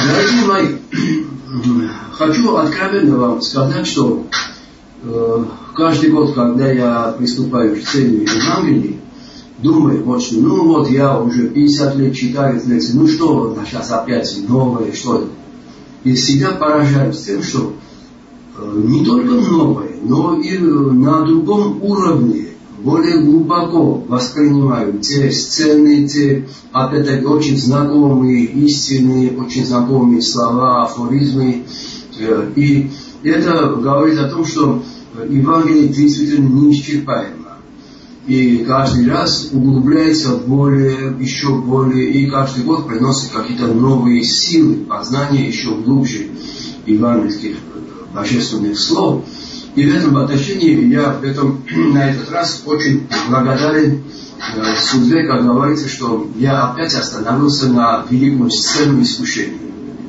Дорогие мои, хочу откровенно вам сказать, что каждый год, когда я приступаю к цели Евангелия, думаю, вот что, ну вот я уже 50 лет читаю лекции, ну что, сейчас опять новое, что-то. И всегда поражаюсь тем, что не только новое, но и на другом уровне, более глубоко воспринимаю те сцены, те, опять-таки, очень знакомые истины, очень знакомые слова, афоризмы. И это говорит о том, что Евангелие действительно неисчерпаемо. И каждый раз углубляется более, еще более, и каждый год приносит какие-то новые силы, познания еще глубже евангельских божественных слов. И в этом отношении я на этот раз очень благодарен судьбе, как говорится, что я опять остановился на великую сцену искушения.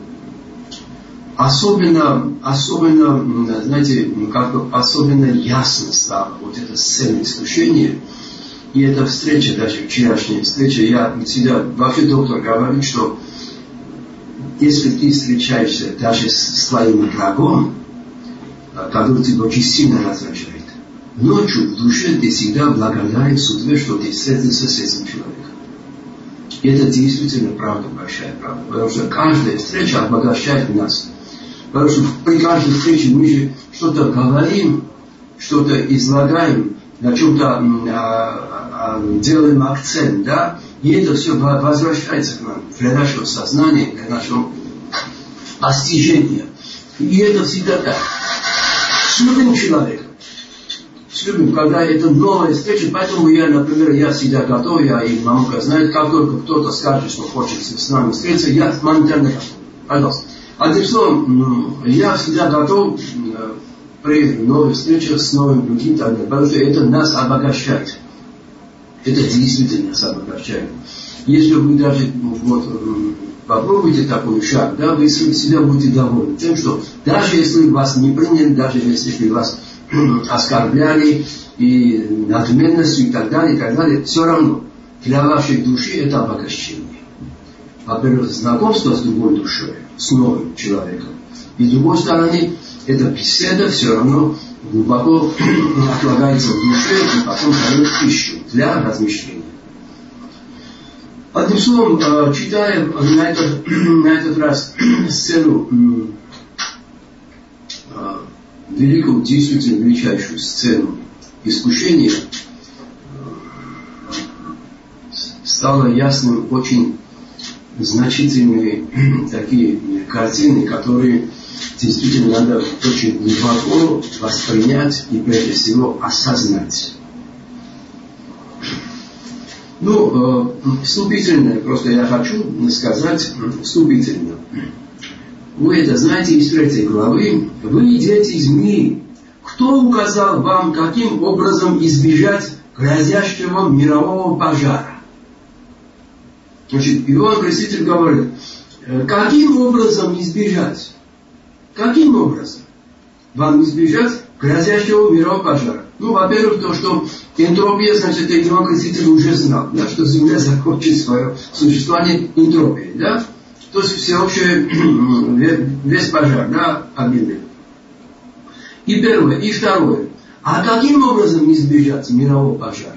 Особенно, знаете, как-то особенно ясно стало вот эта сцена искушения. И эта встреча, даже вчерашняя встреча, я всегда, вообще доктор говорит, что если ты встречаешься даже с твоим врагом, который тебя очень сильно раздражает, ночью в душе ты всегда благодарен судьбе, что ты встретился с этим человеком. И это действительно правда, большая правда. Потому что каждая встреча обогащает нас. Потому что при каждой встрече мы же что-то говорим, что-то излагаем, на чем-то делаем акцент, да? И это все возвращается к нам для нашего сознания, для нашего постижения. И это всегда так. С любым человеком. С любым, когда это новая встреча, поэтому я, например, я всегда готов, я и мамка знает, как только кто-то скажет, что хочет с нами встретиться, я моментально готов. Пожалуйста. Одним словом, я всегда готов при новой встрече с новым людьми, потому что это нас обогащает. Это действительно нас обогащает. Если вы даже попробуйте такой шаг, да, вы всегда будете довольны тем, что даже если вас не приняли, даже если вас оскорбляли и надменностью и так далее, все равно для вашей души это обогащение. Во-первых, знакомство с другой душой, с новым человеком. И с другой стороны, эта беседа все равно глубоко отлагается в душе и потом дает пищу для размышления. Одним словом, читая на этот раз сцену, великую, действительно величайшую сцену искушения, стало ясным очень значительные такие картины, которые действительно надо очень глубоко воспринять и прежде всего осознать. Вступительно, просто я хочу сказать вступительно. Вы это знаете из 3 главы. Вы дети змеи. Кто указал вам, каким образом избежать грозящего мирового пожара? Значит, Иоанн Креститель говорит, каким образом избежать? Каким образом вам избежать грозящего мирового пожара? Во-первых, то, что энтропия, значит, Иоанн Креститель уже знал, да, что Земля закончит свое существование энтропией, да? То есть всеобщий весь пожар, да, объявлен. И первое. И второе. А каким образом избежать мирового пожара?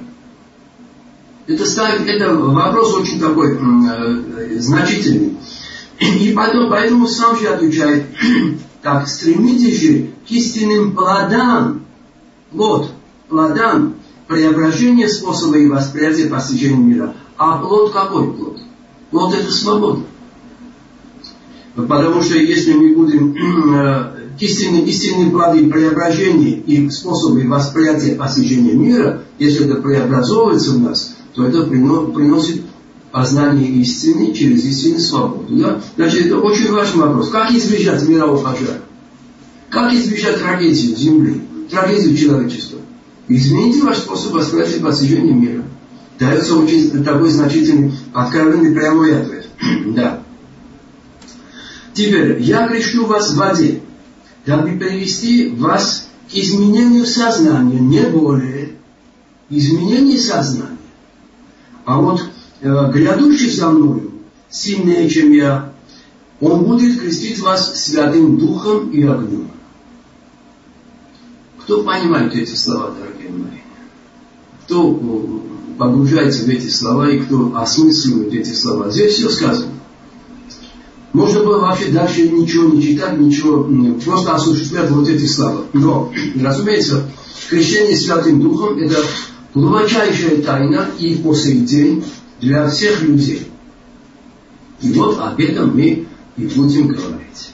Это вопрос очень такой значительный. И поэтому сам же отвечает, так, стремитесь же к истинным плодам, плодам преображения способа и восприятия постижения мира. А плод какой плод? Плод это свобода. Потому что если мы будем истинные плоды преображения и способы восприятия постижения мира, если это преобразовывается в нас, то это приносит познание истины через истинную свободу. Да? Значит, это очень важный вопрос. Как избежать мирового пожара? Как избежать трагедии Земли, трагедии человечества? Измените ваш способ восприятия постижения мира. Дается очень такой значительный, откровенный, прямой ответ. Да. Теперь, я крещу вас в воде, дабы привести вас к изменению сознания, не более. Изменение сознания. А вот грядущий за мною, сильнее, чем я, Он будет крестить вас Святым Духом и огнем. Кто понимает эти слова, дорогие мои? Кто погружается в эти слова и кто осмысливает эти слова? Здесь все сказано. Можно было вообще дальше ничего не читать, ничего, просто осуществлять вот эти слова. Но, разумеется, крещение Святым Духом – это глубочайшая тайна и по сей день для всех людей. И вот об этом мы и будем говорить.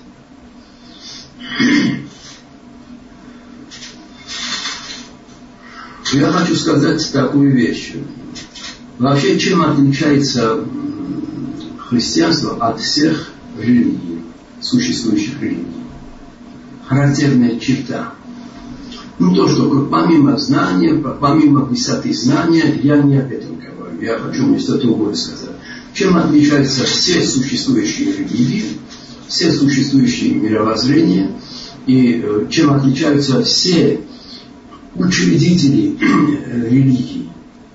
Я хочу сказать такую вещь. Вообще, чем отличается христианство от всех религий, существующих религий? Характерная черта. То, что помимо знания, помимо высоты знания, я не об этом говорю. Я хочу нечто другое сказать. Чем отличаются все существующие религии, все существующие мировоззрения, и чем отличаются все учредители религии,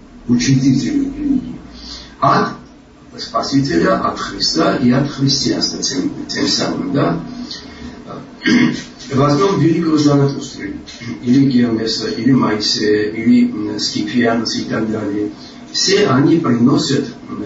от Спасителя, от Христа и от христианства тем самым, да? Возьмем великого Заратустры, или Гермеса, или Моисея, или Скипиануса и так далее. Все они приносят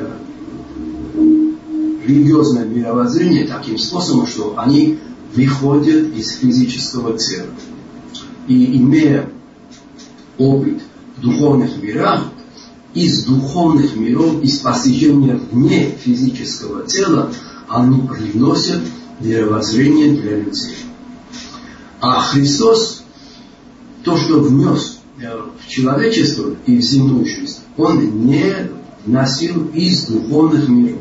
религиозное мировоззрение таким способом, что они выходят из физического тела. И имея опыт в духовных мирах, из духовных миров, из постижения вне физического тела, они приносят мировоззрение для людей. А Христос, то, что внес в человечество и в земную жизнь, Он не вносил из духовных миров.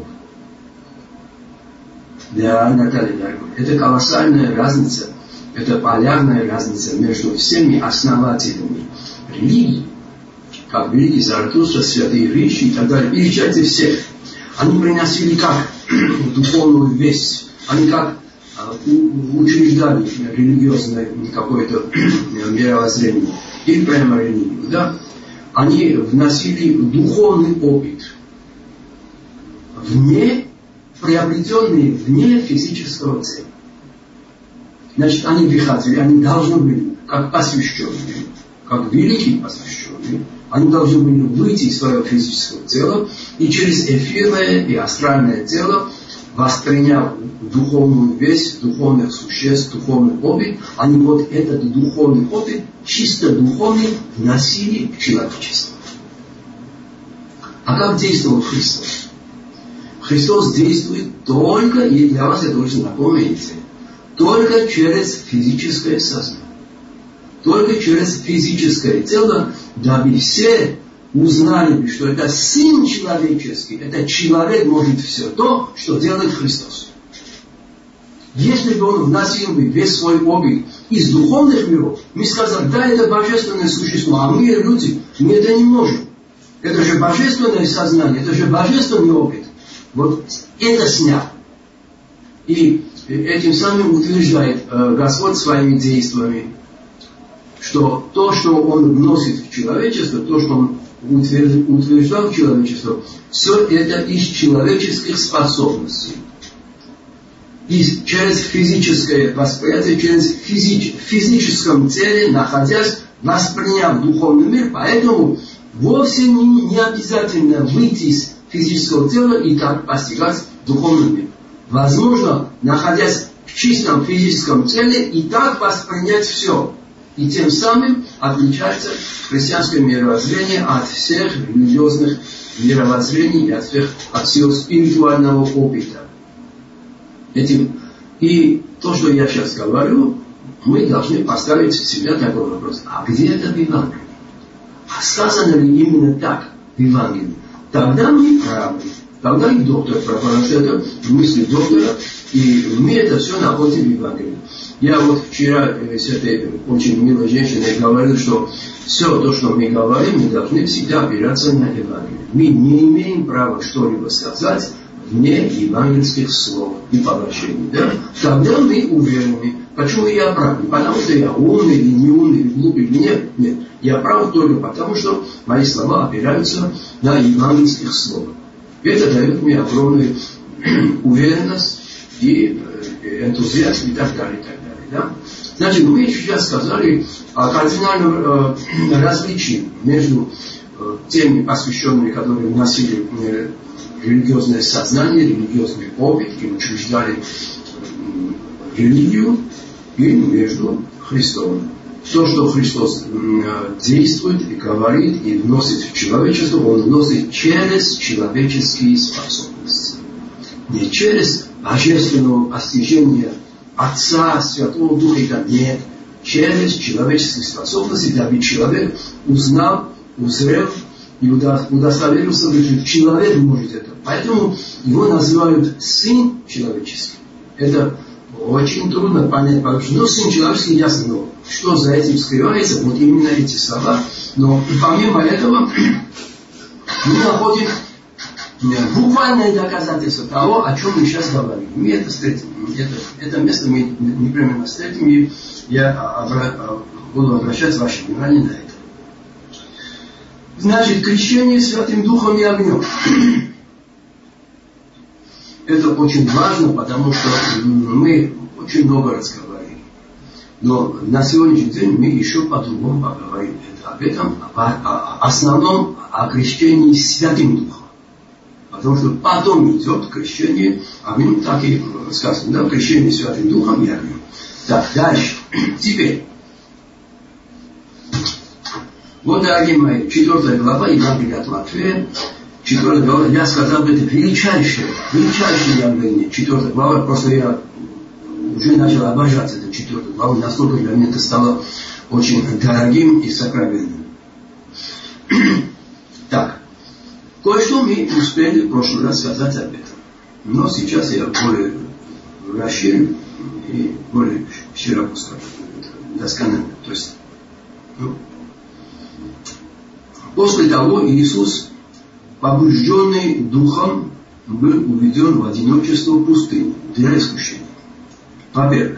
Да, Наталья, дорогая, это колоссальная разница, это полярная разница между всеми основателями религии, как великий Заратустра, святые Риши и так далее, перечайте всех. Они приносили как духовную весть, они как учреждали религиозное какое-то мировоззрение, или прямо религию, да? Они вносили духовный опыт, приобретенный вне физического тела. Значит, они выходили, они должны были, как посвященные, как великие посвященные, они должны были выйти из своего физического тела и через эфирное и астральное тело, восприняв духовную весть, духовных существ, духовный опыт, они вот этот духовный опыт, чисто духовный, вносили в человечество. А как действовал Христос? Христос действует только, и для вас это очень напомните, только через физическое сознание. Только через физическое тело, дабы все узнали, что это Сын человеческий, это человек может все то, что делает Христос. Если бы Он вносил бы весь свой опыт из духовных миров, мы сказали, да, это божественное существо, а мы, люди, мы это не можем. Это же божественное сознание, это же божественный опыт. Вот это снято. И этим самым утверждает Господь своими действиями, что то, что Он вносит в человечество, то, что Он утверждал в человечество, все это из человеческих способностей. И через физическое восприятие, через физическом теле, находясь, восприняв духовный мир, поэтому вовсе не обязательно выйти из физического тела и так постигать духовный мир. Возможно, находясь в чистом физическом теле, и так воспринять все. И тем самым отличается христианское мировоззрение от всех религиозных мировоззрений, от всего спиритуального опыта. И то, что я сейчас говорю, мы должны поставить себя такой вопрос. А где это в Евангелии? А сказано ли именно так в Евангелии? Тогда мы правы. Тогда и доктор прав, потому что это мысли доктора, и мы это все находим в Евангелии. Я вот вчера с этой очень милой женщиной говорил, что все то, что мы говорим, мы должны всегда опираться на Евангелие. Мы не имеем права что-либо сказать вне евангельских слов и положений. Да? Тогда мы уверены. Почему я прав? Не потому что я умный или не умный, или глупый, или нет. Нет. Я прав только потому, что мои слова опираются на евангельских слов. Это дает мне огромную уверенность и энтузиазм и так далее, и так далее. Да? Значит, мы сейчас сказали о кардинальном различии между теми посвященными, которые вносили религиозное сознание, религиозный опыт и учреждали религию, и между Христом. То, что Христос действует и говорит, и вносит в человечество, Он вносит через человеческие способности. Не через божественное постижение Отца, Святого Духа, нет. Через человеческие способности, дабы человек узнал, узрел и удостоверился, что человек может это. Поэтому его называют Сын Человеческий. Это очень трудно понять, потому что Сын Человеческий ясно, но что за этим скрывается, вот именно эти слова. Но помимо этого мы находим буквальное доказательство того, о чем мы сейчас говорим. Мы это встретим. Это место мы непременно встретим, и я буду обращать ваше внимание на это. Значит, крещение Святым Духом и огнем. Это очень важно, потому что мы очень много разговариваем. Но на сегодняшний день мы еще по-другому поговорим. Об этом, основном о крещении Святым Духом. Потому что потом идет крещение огнем, так и сказано, да, крещение Святым Духом и огнем. Так, дальше. Теперь. Вот, дорогие мои, 4 глава Евангелия от Матфея, 4 глава, я сказал бы, это величайшее Евангелие, 4 глава, просто я уже начал обожать эту 4 главу, настолько для меня это стало очень дорогим и сокровенным. Так, кое-что мы успели в прошлый раз сказать об этом, но сейчас я более расширю и более широко скажу, досконально. То есть, после того Иисус, побужденный Духом, был уведен в одиночество в пустыню для искушения. Во-первых,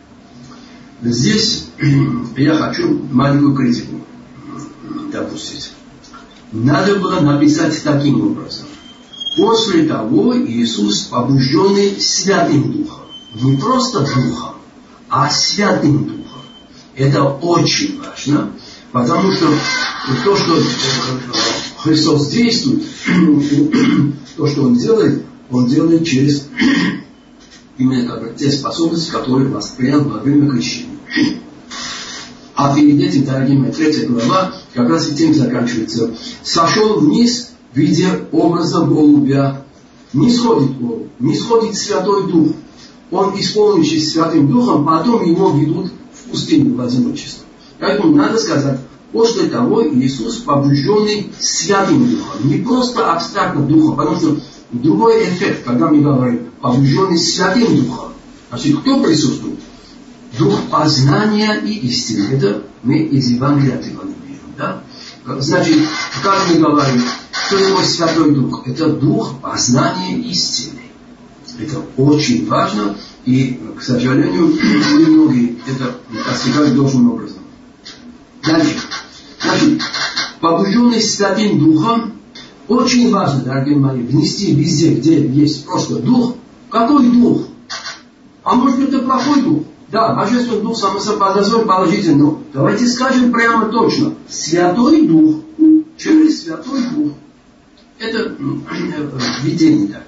здесь я хочу маленькую критику допустить. Надо было написать таким образом. После того Иисус, побужденный Святым Духом. Не просто Духом, а Святым Духом. Это очень важно, потому что то, что Христос действует, то, что Он делает через именно как бы те способности, которые воспринял во время крещения. А перед этим, дорогие мои, 3 глава как раз и тем заканчивается. Сошел вниз в виде образа голубя. Не сходит голубь, не сходит Святой Дух. Он, исполнившись Святым Духом, потом его ведут в пустыню в одиночество. Поэтому надо сказать, после того Иисус, побужденный Святым Духом. Не просто абстрактно Духом, потому что другой эффект, когда мы говорим побужденный Святым Духом. Значит, кто присутствует? Дух познания и истины. Это мы из Евангелия от Иоанна берем. Да? Значит, как мы говорим, что такое Святой Дух? Это Дух познания истины. Это очень важно, и, к сожалению, многие это постигают должным образом. Дальше. Значит, побужденный Святым Духом, очень важно, дорогие мои, внести везде, где есть просто Дух. Какой Дух? А может это плохой Дух? Да, Божественный Дух, само собой, положительный. Но давайте скажем прямо точно. Святой Дух, через Святой Дух. Это видение так.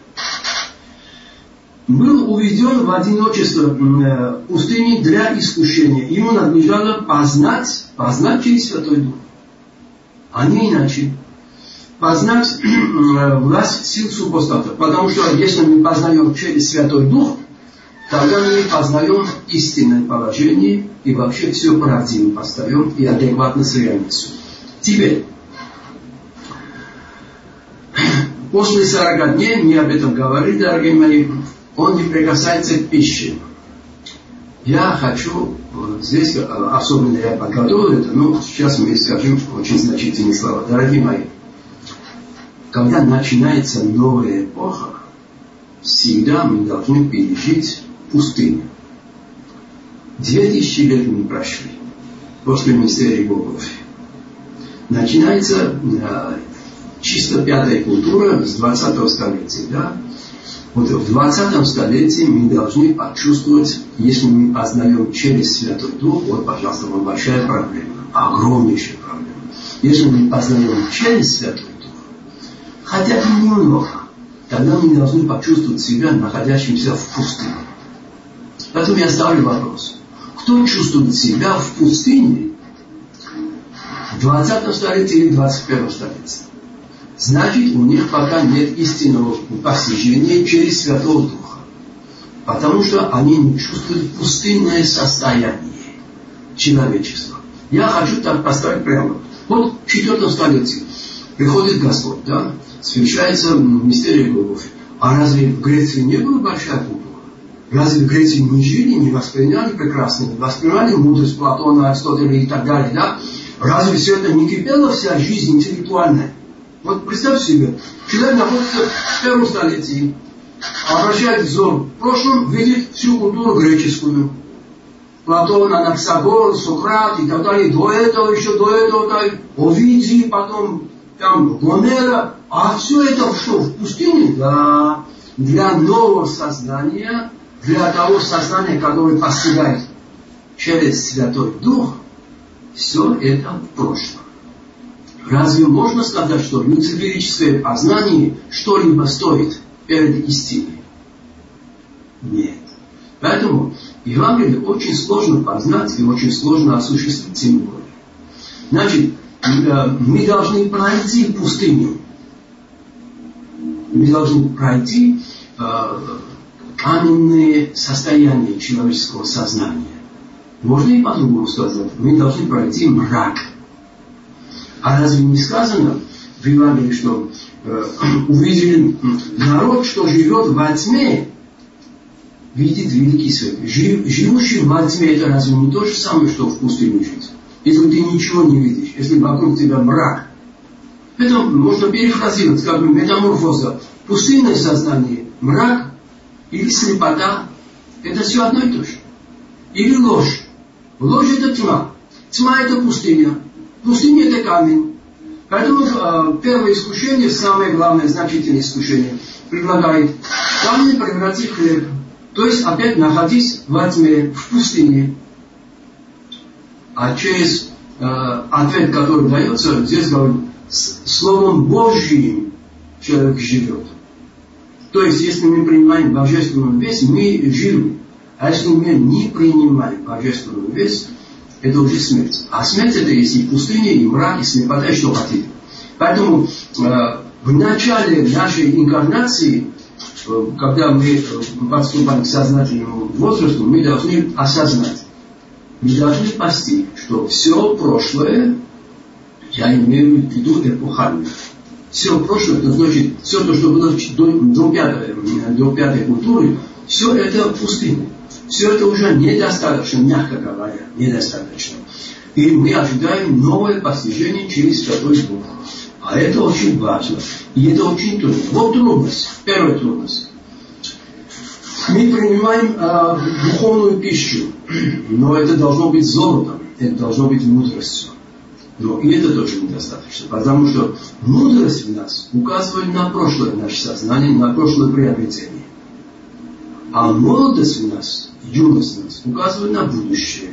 Был уведен в одиночество пустыни для искушения. Ему надлежало познать через Святой Дух. А не иначе. Познать власть сил супостата. Потому что если мы познаем через Святой Дух, тогда мы познаем истинное положение и вообще все правдиво поставим и адекватно с реальностью. Теперь, после 40 дней, мне об этом говорили, дорогие мои, он не прикасается к пище. Я хочу, здесь особенно я подготовил это, но сейчас мы скажем очень значительные слова. Дорогие мои, когда начинается новая эпоха, всегда мы должны пережить пустыню. 2000 лет мы прошли после мистерии Голгофы. Начинается чисто пятая культура с 20-го столетия. Да? Вот в 20 столетии мы должны почувствовать, если мы познаем через Святой Дух, вот, пожалуйста, вот большая проблема, огромнейшая проблема. Если мы познаем через Святой Дух, хотя бы немного, тогда мы должны почувствовать себя находящимся в пустыне. Поэтому я ставлю вопрос. Кто чувствует себя в пустыне в 20 столетии или 21 столетии? Значит, у них пока нет истинного постижения через Святого Духа. Потому что они не чувствуют пустынное состояние человечества. Я хочу так поставить прямо. Вот в 4 столетии приходит Господь, да, совершается мистерия любовь. А разве в Греции не была большая культура? Разве в Греции не жили, не восприняли прекрасно, не восприняли мудрость Платона, Аристотеля и так далее, да? Разве все это не кипело, вся жизнь интеллектуальная? Вот представьте себе, человек находится в 1 столетии, обращает взор в прошлом, видит всю культуру греческую. Платон, Анаксагор, Сократ и так далее. До этого, еще до этого, да, Овидий, потом там Гомера. А все это что, в пустыне? Да. Для нового сознания, для того сознания, которое постигает через Святой Дух, все это в прошлом. Разве можно сказать, что люциферическое познание что-либо стоит перед истиной? Нет. Поэтому Евангелие очень сложно познать и очень сложно осуществить, тем более. Значит, мы должны пройти пустыню. Мы должны пройти каменные состояния человеческого сознания. Можно и по-другому сказать. Мы должны пройти мрак. А разве не сказано в Евангелии, что увидели народ, что живет во тьме, видит великий свет. Живущий во тьме, это разве не то же самое, что в пустыне жить? Если ты ничего не видишь, если вокруг тебя мрак. Это можно перефразировать, как бы метаморфоза. Пустынное сознание, мрак или слепота, это все одно и то же. Или ложь. Ложь это тьма. Тьма это пустыня. Пустыня это камень. Поэтому первое искушение, самое главное, значительное искушение, предлагает камень превратить в хлеб. То есть опять находись во тьме, в пустыне. А через ответ, который дается, здесь говорит, Словом Божьим человек живет. То есть, если мы принимаем божественную весть, мы живы. А если мы не принимаем божественную весть, это уже смерть. А смерть это есть и пустыня, и мрак, и слепота, и что хотите. Поэтому в начале нашей инкарнации, когда мы подступаем к сознательному возрасту, мы должны осознать, мы должны постичь, что все прошлое, я имею в виду эпохальное. Все прошлое, это значит, все то, что было до пятой культуры, все это пустыня. Все это уже недостаточно, мягко говоря, недостаточно. И мы ожидаем новое постижение через Святой Дух. А это очень важно. И это очень трудно. Вот трудность. Первая трудность. Мы принимаем духовную пищу. Но это должно быть золотом. Это должно быть мудростью. Но и это тоже недостаточно. Потому что мудрость в нас указывает на прошлое наше сознание, на прошлое приобретение. А молодость в нас, юность в нас указывает на будущее.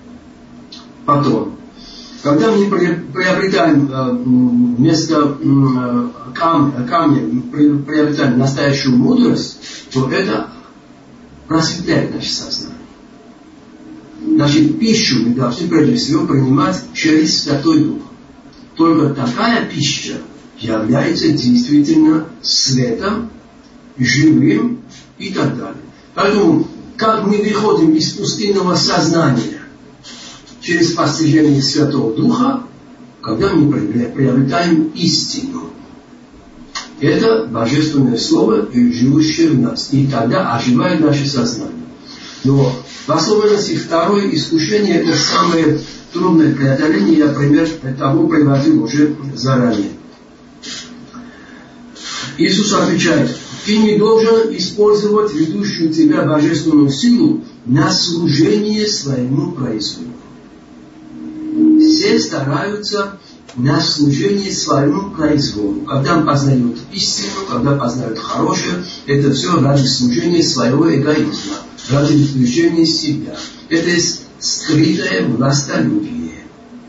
Потом, когда мы приобретаем вместо камня, приобретаем настоящую мудрость, то это просветляет наше сознание. Значит, пищу мы должны прежде всего принимать через Святой Дух. Только такая пища является действительно светом, живым и так далее. Поэтому, как мы выходим из пустынного сознания через постижение Святого Духа, когда мы приобретаем истину. Это Божественное Слово, живущее в нас. И тогда оживает наше сознание. Но в особенности второе искушение, это самое трудное преодоление. Я пример того приводил уже заранее. Иисус отвечает: ты не должен использовать ведущую тебя божественную силу на служение своему произволу. Все стараются на служение своему произволу. Когда он познает истину, когда познает хорошее, это все ради служения своего эгоизма, ради служения себя. Это есть скрытое властолюбие.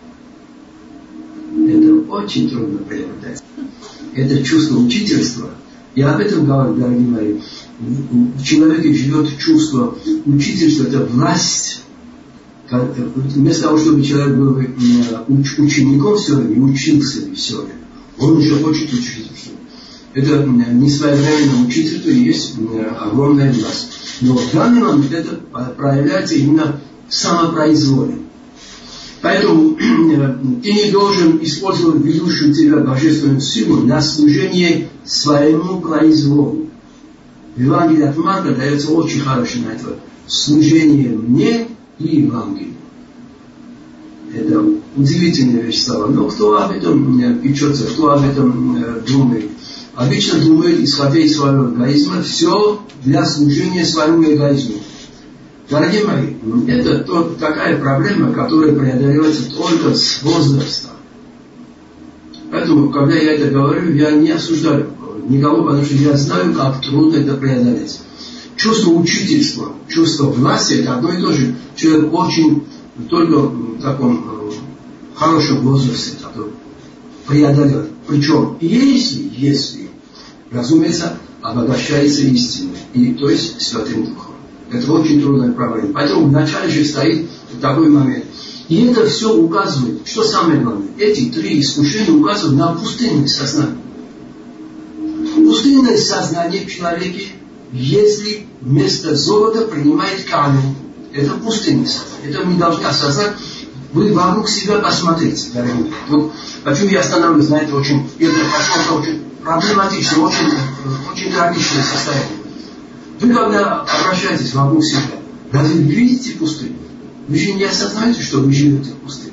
Это очень трудно преодолеть. Это чувство учительства. Я об этом говорю, дорогие мои. В человеке живет чувство учительства, это власть. Вместо того, чтобы человек был учеником все время, учился все время, он еще хочет учиться. Это несвоевременное учительство и есть огромная власть. Но в данный момент это проявляется именно самопроизволем. Поэтому ты не должен использовать ведущую тебя божественную силу на служение своему произволу. В Евангелии от Марка дается очень хорошее на это служение мне и Евангелию. Это удивительная вещь стала. Но кто об этом печется, кто об этом думает? Обычно думает, исходя из своего эгоизма, все для служения своему эгоизму. Дорогие мои, это такая проблема, которая преодолевается только с возрастом. Поэтому, когда я это говорю, я не осуждаю никого, потому что я знаю, как трудно это преодолеть. Чувство учительства, чувство власти – это одно и то же. Человек очень, только в таком хорошем возрасте, который преодолел. Причем, если, разумеется, обогащается истиной, и, то есть Святым Духом. Это очень трудная проблема. Поэтому вначале же стоит такой момент. И это все указывает, что самое главное, эти три искушения указывают на пустынное сознание. Пустынное сознание в человеке, если вместо золота принимает камень, это пустынное сознание. Это мы должны осознать. Вы вокруг себя посмотрите, дорогие. Вот почему я останавливаюсь на это очень проблематичное, очень трагичное состояние. Вы когда обращаетесь вокруг себя, разве вы видите пустыню? Вы же не осознаете, что вы живете в пустыне.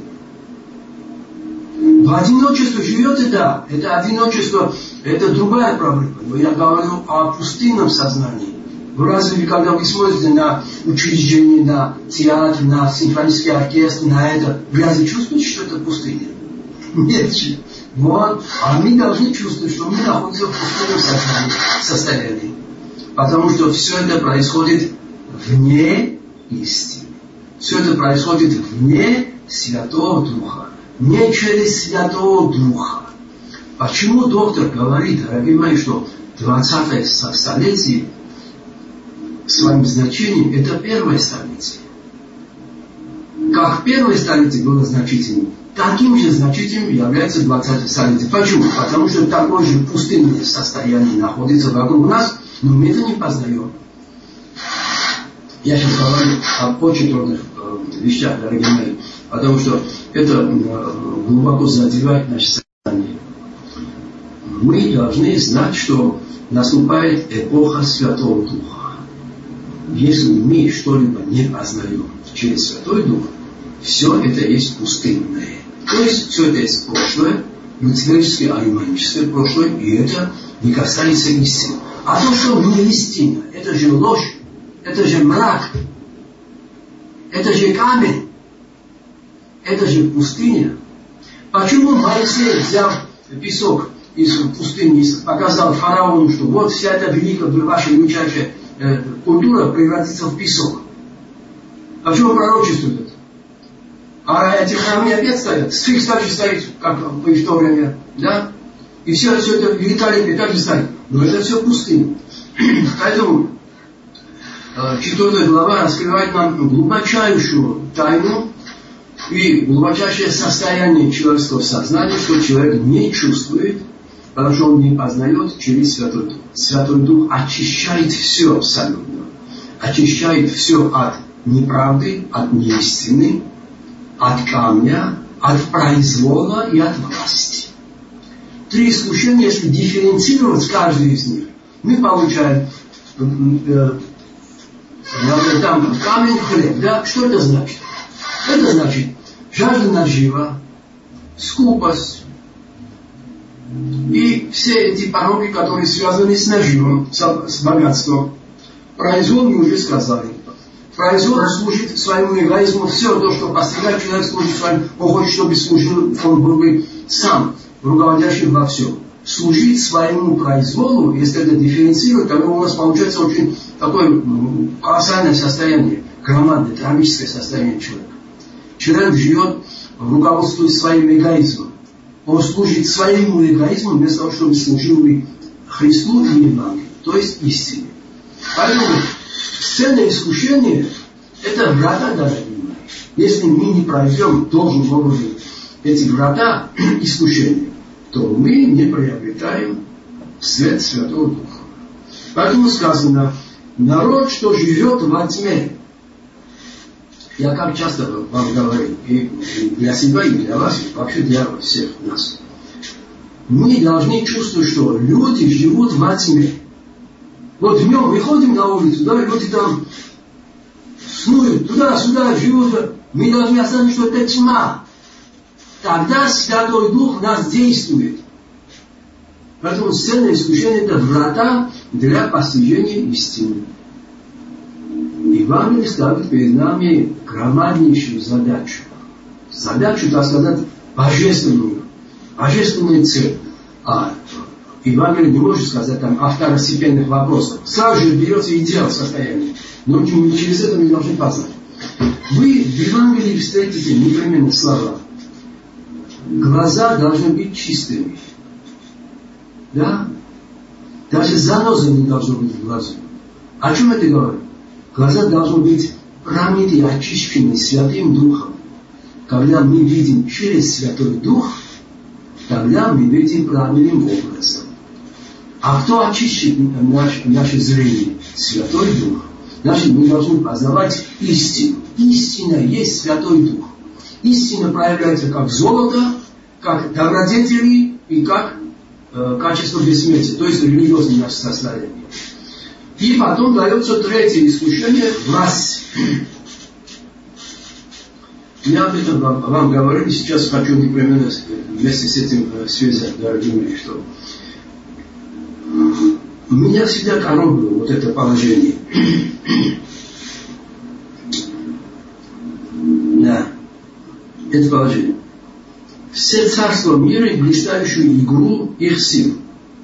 В одиночестве живете, да. Это одиночество, это другая проблема. Но я говорю о пустынном сознании. Вы разве, когда вы смотрите на учреждение, на театр, на симфонический оркестр, на это, вы разве чувствуете, что это пустыня? Нет. Вот. А мы должны чувствовать, что мы находимся в пустынном состоянии. Потому что все это происходит вне истины. Все это происходит вне Святого Духа. Не через Святого Духа. Почему доктор говорит, дорогие мои, что 20-е столетие своим значением это первое столетие? Как первое столетие было значительным, таким же значительным является 20-е столетие. Почему? Потому что такое же пустынное состояние находится вокруг нас, но мы это не познаем. Я сейчас говорю об очень трудных вещах, дорогие мои, потому что это глубоко задевает наше сознание. Мы должны знать, что наступает эпоха Святого Духа. Если мы что-либо не познаем через Святой Дух, все это есть пустынное. То есть все это есть прошлое, человеческое, ариманическое прошлое, и это не касается истины. А то, что не истина, это же ложь, это же мрак, это же камень, это же пустыня. Почему Моисей взял песок из пустыни и показал фараону, что вот вся эта великая, ваша величайшая культура превратится в песок? Почему пророчествует это? А эти храмы опять стоят, сфинкс также стоит, как в то время, да? И все это великолепие также стоит. Но это все пустыня. Поэтому 4 глава раскрывает нам глубочайшую тайну и глубочайшее состояние человеческого сознания, что человек не чувствует, потому что он не познает через Святой Дух. Святой Дух очищает все абсолютно. Очищает все от неправды, от неистины, от камня, от произвола и от власти. 3 искушения, если дифференцировать каждый из них, мы получаем там камень, хлеб. Да? Что это значит? Это значит жажда нажива, скупость и все эти пороки, которые связаны с наживом, с богатством. Произвол мы уже сказали. Произвол служит своему эгоизму. Все то, что постигает человек, служит своим. Он хочет, чтобы служил, он был бы сам руководящим во всем. Служить своему произволу, если это дифференцировать, тогда у нас получается очень такое колоссальное состояние, громадное, трагическое состояние человека. Человек живет, руководствуясь своим эгоизмом. Он служит своему эгоизму вместо того, чтобы служил Христу и Евангелию, то есть истине. Поэтому сцена искушения – это врата, дорогие мои. Если мы не пройдем должным образом эти врата искушения, то мы не приобретаем свет Святого Духа. Поэтому сказано, народ, что живет во тьме. Я как часто вам говорю, и для себя, и для вас, и вообще для всех нас. Мы должны чувствовать, что люди живут во тьме. Вот днем выходим на улицу, да, люди там снуют туда-сюда, живут. Мы должны осознать, что это тьма. Тогда Святой Дух в нас действует. Поэтому сцена искушения – это врата для постижения истины. Евангелие ставит перед нами громаднейшую задачу. Задачу, так сказать, божественную цель. А Евангелие не может сказать там о второстепенных вопросах. Сразу же берется идеал состояния. Но через это мы должны познать. Вы в Евангелии встретите непременно слова. Глаза должны быть чистыми. Да? Даже занозы не должно быть в глазу. О чем это говорит? Глаза должны быть промыты и очищены Святым Духом. Когда мы видим через Святой Дух, тогда мы видим правильным образом. А кто очищает наше зрение? Святой Дух. Значит, мы должны познавать истину. Истина есть Святой Дух. Истина проявляется как золото, как добродетели и как качество бессмертия, то есть религиозное наше состояние. И потом дается третье искушение – власть. Я об этом вам говорил, сейчас хочу непременно вместе с этим связать, дорогие мои, что меня всегда коробило вот это положение. Да, это положение. Все царства мира и блистающую игру их сил.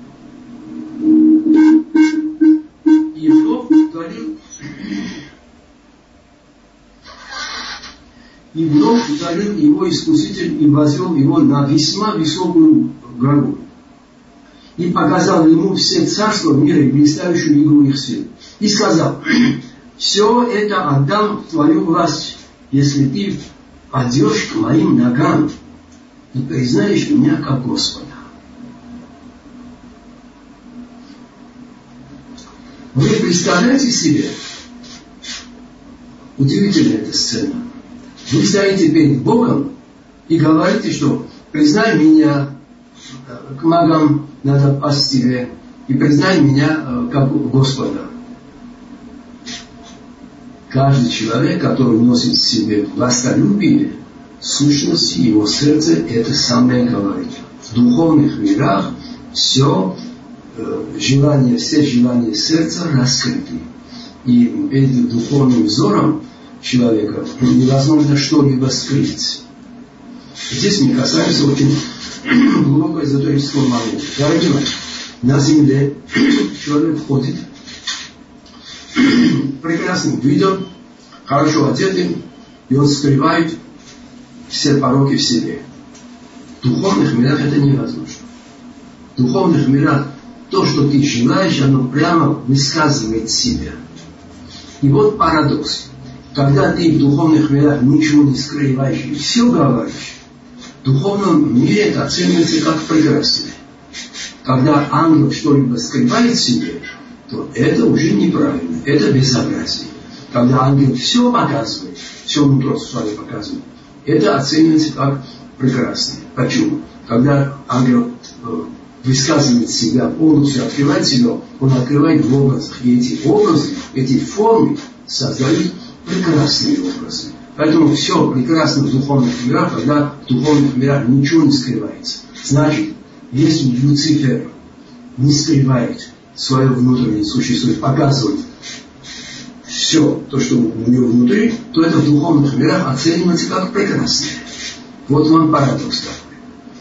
И вновь ударил его искуситель и возвел его на весьма высокую гору. И показал ему все царства мира и блистающую игру их сил. И сказал: все это отдам в твою власть, если ты падешь к моим ногам и признаешь меня как Господа. Вы представляете себе? Удивительная эта сцена. Вы стоите перед Богом и говорите, что признай меня, к ногам надо пасть тебе, и признай меня как Господа. Каждый человек, который носит в себе властолюбие, в сущности его сердце это самое говорит. В духовных мирах все желания сердца раскрыты. И перед духовным взором человека невозможно что-либо скрыть. Здесь мы касаемся очень глубокого эзотерического момента. Дорогие мои, на земле человек ходит прекрасным видом, хорошо одетым, и он скрывает все пороки в себе. В духовных мирах это невозможно. В духовных мирах то, что ты желаешь, оно прямо высказывает себя. И вот парадокс. Когда ты в духовных мирах ничего не скрываешь и все говоришь, в духовном мире это оценивается как прекрасное. Когда ангел что-либо скрывает в себе, то это уже неправильно, это безобразие. Когда ангел все показывает, все нутро свое показывает, это оценивается как прекрасное. Почему? Когда ангел высказывает себя, полностью открывает себя, он открывает в образах. И эти образы, эти формы создают прекрасные образы. Поэтому все прекрасно в духовных мирах, когда в духовных мирах ничего не скрывается. Значит, если Люцифер не скрывает свое внутреннее существо, показывает все то, что у него внутри, то это в духовных мирах оценивается как прекрасное. Вот вам парадокс такой.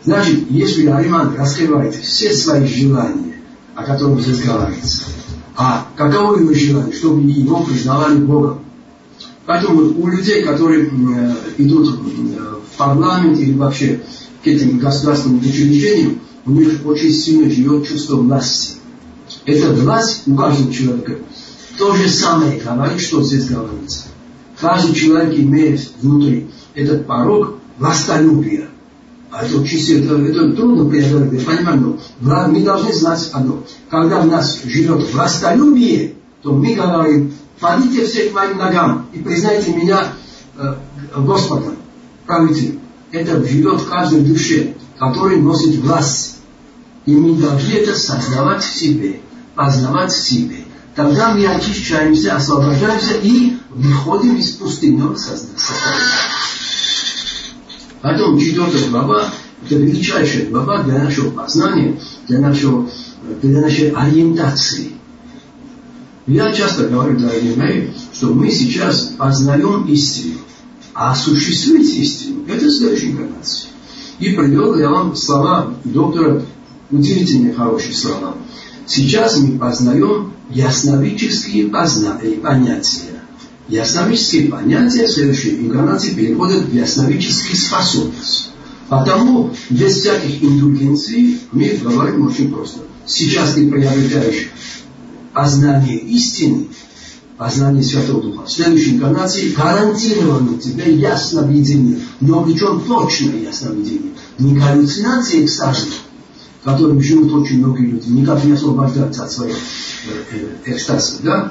Значит, если Ариман раскрывает все свои желания, о которых здесь говорится, а каково его желание, чтобы его признавали Богом. Поэтому у людей, которые идут в парламент или вообще к этим государственным учреждениям, у них очень сильно живет чувство власти. Эта власть у каждого человека то же самое говорит, что здесь говорится. Каждый человек имеет внутри этот порог властолюбия. А это это трудно преодолеть, я понимаю, но мы должны знать одно. Когда в нас живет властолюбие, то мы говорим: падите все к моим ногам и признайте меня Господом, правителем. Это живет в каждой душе, который носит власть. И мы должны это создавать в себе, познавать в себе. Тогда мы очищаемся, освобождаемся и выходим из пустынного состояния. Поэтому 4 глава – это величайшая глава для нашего познания, для нашей ориентации. Я часто говорю, дорогие мои, что мы сейчас познаем истину, а осуществить истину – это следующая инкарнация. И привел я вам слова доктора, удивительные хорошие слова. Сейчас мы познаем ясновидческие понятия. Ясновидческие понятия в следующей инкарнации переходят в ясновидческие способности. Потому без всяких индульгенций мы говорим очень просто. Сейчас ты приобретаешь познание истины, познание Святого Духа. В следующей инкарнации гарантированно тебе ясновидение, но причем точное ясновидение. Не галлюцинации экстаза, которым живут очень многие люди, никак не освобождаются от своих экстазов, да?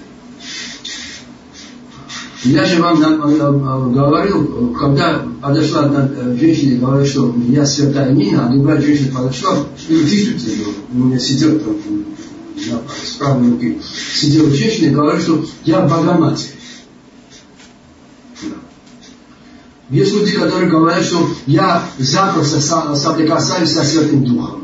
Я же вам говорил, когда подошла одна женщина и говорила, что я святая Нина, а другая женщина подошла, и действительно, у меня сидела там с правой руки, сидела женщина и говорила, что я Богоматерь. Есть люди, которые говорят, что я запросто соприкасаюсь со Святым Духом.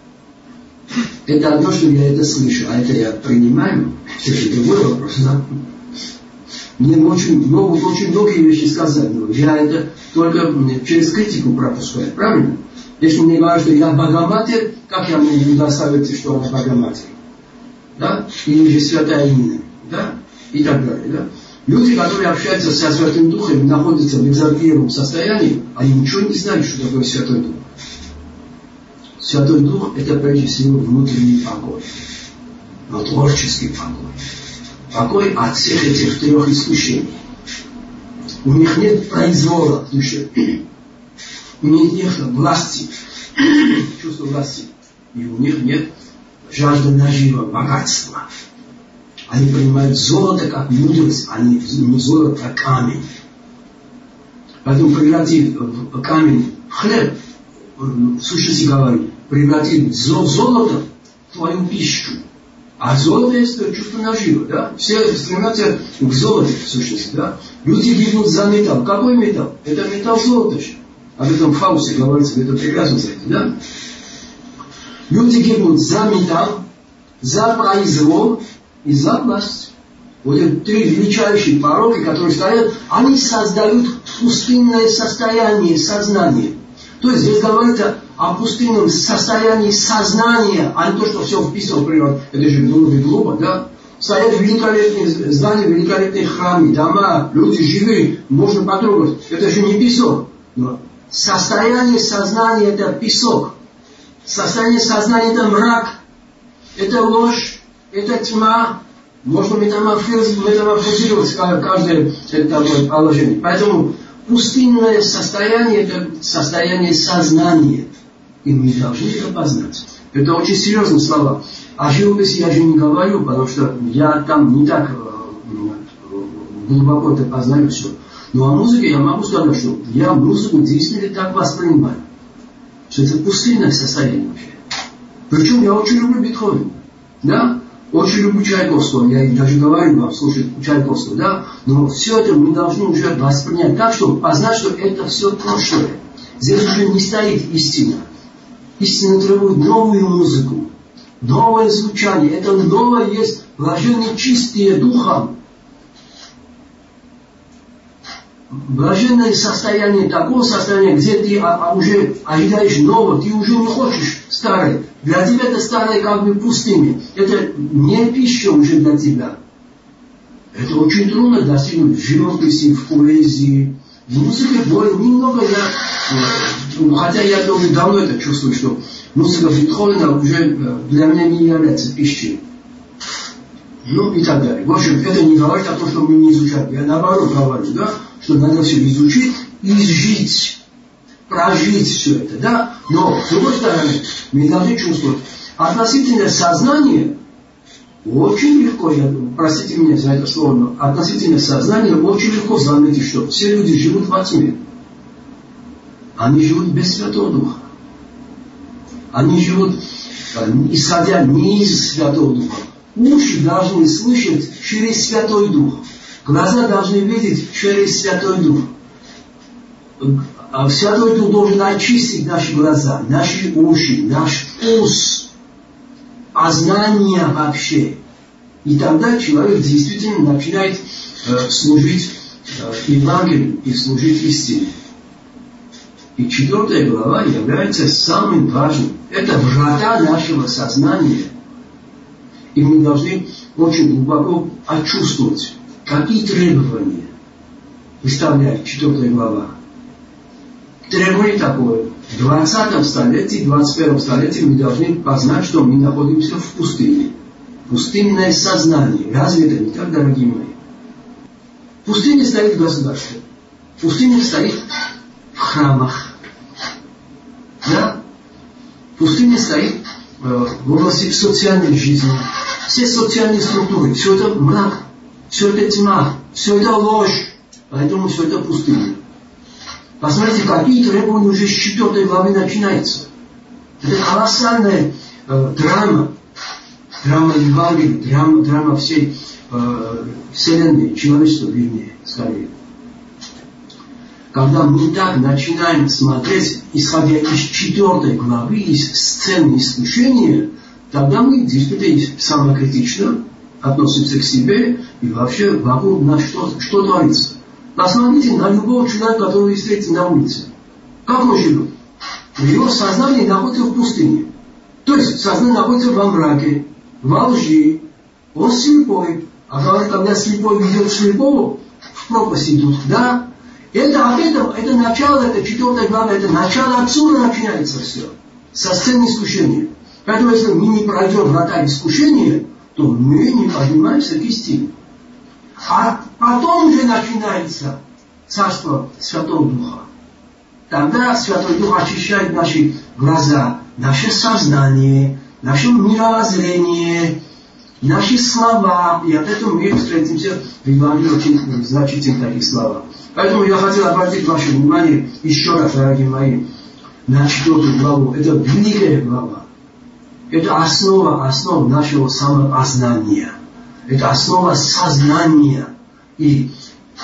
Это одно, что я это слышу, а это я принимаю. Все же другой вопрос, да? Мне могут очень многие вещи сказать, но я это только через критику пропускаю, правильно? Если мне говорят, что я Богоматерь, как я могу доставить, что она Богоматерь? Да? Или же Святая Нина, да? И так далее, да? Люди, которые общаются со Святым Духом, находятся в экзальтированном состоянии, они ничего не знают, что такое Святой Дух. Святой Дух – это прежде всего внутренний покой, но творческий покой. Покой от всех этих 3 искушений. У них нет произвола в душе. У них нет власти, чувства власти. И у них нет жажды нажива, богатства. Они принимают золото как мудрость, а не золото как камень. Поэтому превратив камень в хлеб, в сущности говорю, превратив золото в твою пищу. А золото есть чувство нажива, да? Все стремятся к золоту, в сущности, да? Люди гибнут за металл. Какой металл? Это металл золота же. Об этом в Фаусте говорится, вы это прекрасно знаете, да? Люди гибнут за металл, за произвол и за власть. Вот эти 3 величайшие пороки, которые стоят, они создают пустынное состояние сознания. То есть здесь говорится о пустынном состоянии сознания, а не то, что все вписано в природу. Это же было бы глупо, да? Стоят великолепные здания, великолепные храмы, дома, люди живые, можно потрогать. Это же не песок. Но состояние сознания – это песок. Состояние сознания – это мрак, это ложь, это тьма. Можно метаморфозировать каждое такое положение. Поэтому пустынное состояние – это состояние сознания. И мы должны это познать. Это очень серьезные слова. О живописи я же не говорю, потому что я там не так глубоко это познаю все. Но о музыке я могу сказать, что я музыку действительно так воспринимаю. Что это пустынное состояние вообще. Причем я очень люблю Бетховена. Да? Очень люблю Чайковского. Я даже говорю вам, слушать Чайковского. Да? Но все это мы должны уже воспринять так, чтобы познать, что это все прошлое. Здесь уже не стоит истина. Истина требует новую музыку, новое звучание. Это новое есть блаженные чистые духом. блаженное состояние, такого состояния, где ты уже ожидаешь нового, ты уже не хочешь старое. Для тебя это старое как бы пустыня. Это не пища уже для тебя. Это очень трудно достигнуть в живописи, в поэзии, в музыке более немного хотя я уже давно это чувствую, что музыка Бетховена уже для меня не является пищей. Ну и так далее. В общем, это не говорит о том, что мы не изучаем. Я наоборот говорю, да, что надо все изучить и изжить, прожить все это, да. Но, с другой стороны, мы должны чувствовать относительно сознания очень легко, простите меня за это слово, но относительно сознания очень легко заметить, что все люди живут во тьме. Они живут без Святого Духа. Они живут, исходя не из Святого Духа. Уши должны слышать через Святой Дух. Глаза должны видеть через Святой Дух. Святой Дух должен очистить наши глаза, наши уши, наш вкус, познание вообще. И тогда человек действительно начинает служить Евангелию и служить истине. И 4 глава является самым важным. Это врата нашего сознания. И мы должны очень глубоко отчувствовать, какие требования выставляет 4 глава. Требование такое. В 20 столетии, 21 столетии мы должны познать, что мы находимся в пустыне. Пустынное сознание. Разве это не так, дорогие мои? В пустыне стоит государство. Пустыня стоит в храмах. Да? Пустыня стоит в области социальной жизни. Все социальные структуры. Все это мрак. Все это тьма. Все это ложь. Поэтому все это пустыня. Посмотрите, какие требования уже с 4 главы начинаются. Это колоссальная драма. Драма Евангелия, драма всей Вселенной, человечества, вернее, скорее. Когда мы так начинаем смотреть, исходя из 4 главы, из сцены искушения, тогда мы действительно самокритично относимся к себе и вообще вокруг нас что творится. Посмотрите на любого человека, которого вы встретите на улице. Как он живет? Его сознание находится в пустыне. То есть сознание находится во мраке, во лжи. Он слепой. А говорит, когда слепой ведет слепого, в пропасть идут. Да? Это начало, это 4 глава, это начало отсюда начинается все. Со сцены искушения. Поэтому если мы не пройдем врата искушения, то мы не поднимаемся к истине. А потом уже начинается Царство Святого Духа. Тогда Святой Дух очищает наши глаза, наше сознание, наше мировоззрение, наши слова. И от этого мы встретимся в Евангелии очень значительно таких слова. Поэтому я хотел обратить ваше внимание еще раз, дорогие мои, на 4 главу. Это великая глава. Это основа нашего самопознания. Это основа сознания. И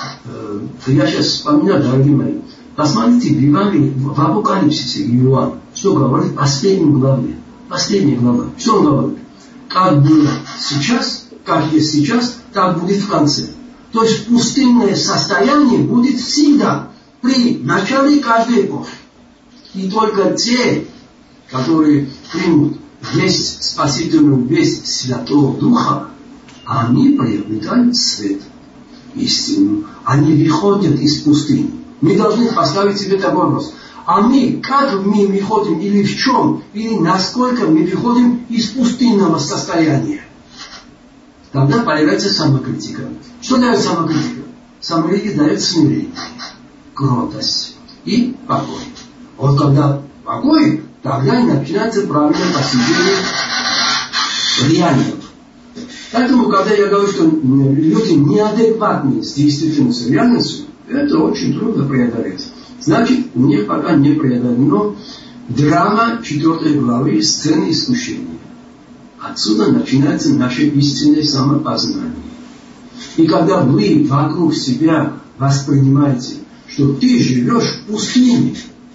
я сейчас вспоминаю, дорогие мои, посмотрите в Евангелии, в Апокалипсисе Иоанн, что говорит в последней главе. Последняя глава. Что он говорит? Как было сейчас, как есть сейчас, так будет в конце. То есть пустынное состояние будет всегда, при начале каждой эпохи. И только те, которые примут весть, спасительную весть Святого Духа, они приобретают свет, истину. Они выходят из пустыни. Мы должны поставить себе такой вопрос. А мы, как мы выходим, или в чем, или насколько мы выходим из пустынного состояния? Тогда появляется самокритика. Что дает самокритика? Самокритика дает смирение, кротость и покой. Вот когда покой, тогда и начинается правильное постижение реального. Поэтому, когда я говорю, что люди неадекватны с действительностью, реальностью, это очень трудно преодолеть. Значит, у них пока не преодолено драма 4 главы сцены искушения. Отсюда начинается наше истинное самопознание. И когда вы вокруг себя воспринимаете, что ты живешь в пустыне,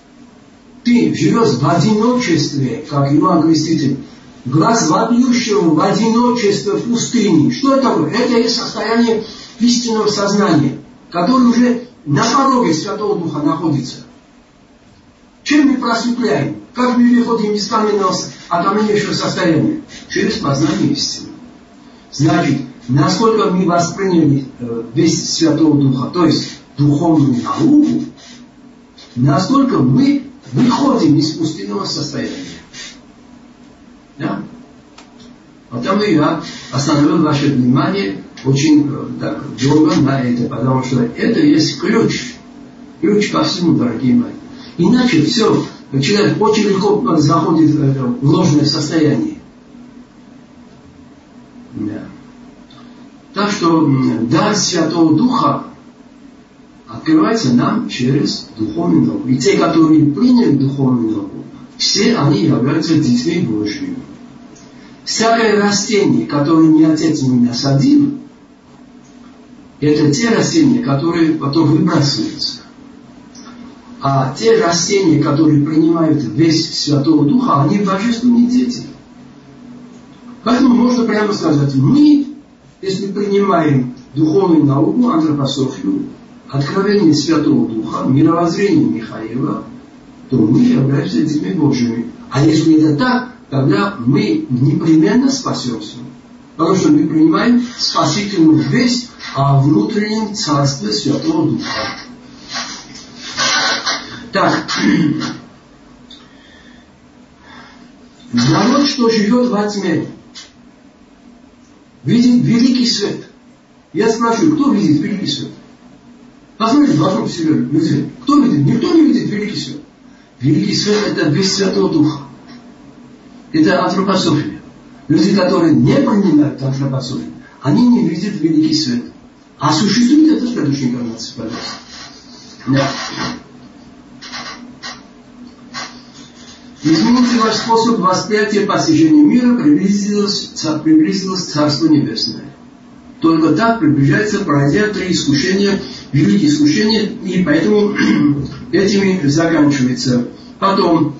ты живешь в одиночестве, как Иоанн Креститель, глаз вопиющего в одиночестве в пустыне. Что это такое? Это есть состояние истинного сознания, которое уже на пороге Святого Духа находится. Чем мы просветляем? Как мы выходим из каменного окаменевшего состояния? Через познание истины. Значит, насколько мы восприняли весть Святого Духа, то есть духовную науку, насколько мы выходим из пустынного состояния. Да? Потому я остановил ваше внимание очень так долго на это, потому что это есть ключ. Ключ ко всему, дорогие мои. Иначе все, человек очень легко заходит в ложное состояние. Да. Так что дар Святого Духа открывается нам через духовную науку. И те, которые приняли духовную науку, все они являются детьми Божьими. Всякое растение, которое не Отец не насадил, это те растения, которые потом выбрасываются. А те растения, которые принимают весть Святого Духа, они божественные дети. Поэтому можно прямо сказать, мы, если принимаем духовную науку, антропософию, откровение Святого Духа, мировоззрение Михаила, то мы являемся детьми Божьими. А если это так, тогда мы непременно спасемся. Потому что мы принимаем спасительную весть о внутреннем царстве Святого Духа. Так, народ, что живет во тьме, видит великий свет. Я спрашиваю, кто видит великий свет? Посмотрите вокруг себя людей. Кто видит? Никто не видит великий свет. Великий свет – это весть Святого Духа. Это антропософия. Люди, которые не принимают антропософию, они не видят великий свет. А существует это в следующей инкарнации, пожалуйста. Да. Измените ваш способ восприятия постижения мира, приблизилось Царство Небесное. Только так приближается, пройдя 3 искушения, великие искушения, и поэтому этими заканчивается. Потом,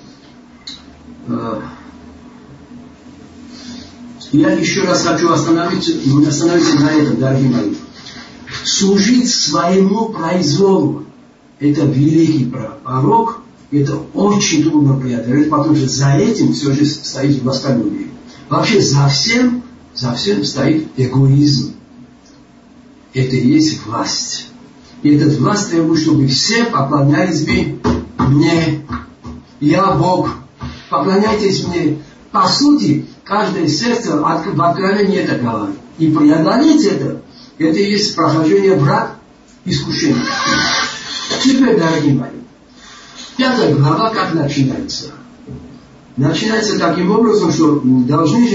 я еще раз хочу остановиться на этом, дорогие мои. Служить своему произволу – это великий порок. Это очень трудно преодолеть, потому что за этим все же стоит властолюбие. Вообще за всем стоит эгоизм. Это и есть власть. И эта власть требует, чтобы все поклонялись бы мне. Я Бог. Поклоняйтесь мне. По сути, каждое сердце в откровении это говорит. И преодолеть это и есть прохождение врат искушения. Теперь, дорогие мои, 5 глава как начинается? Начинается таким образом, что должен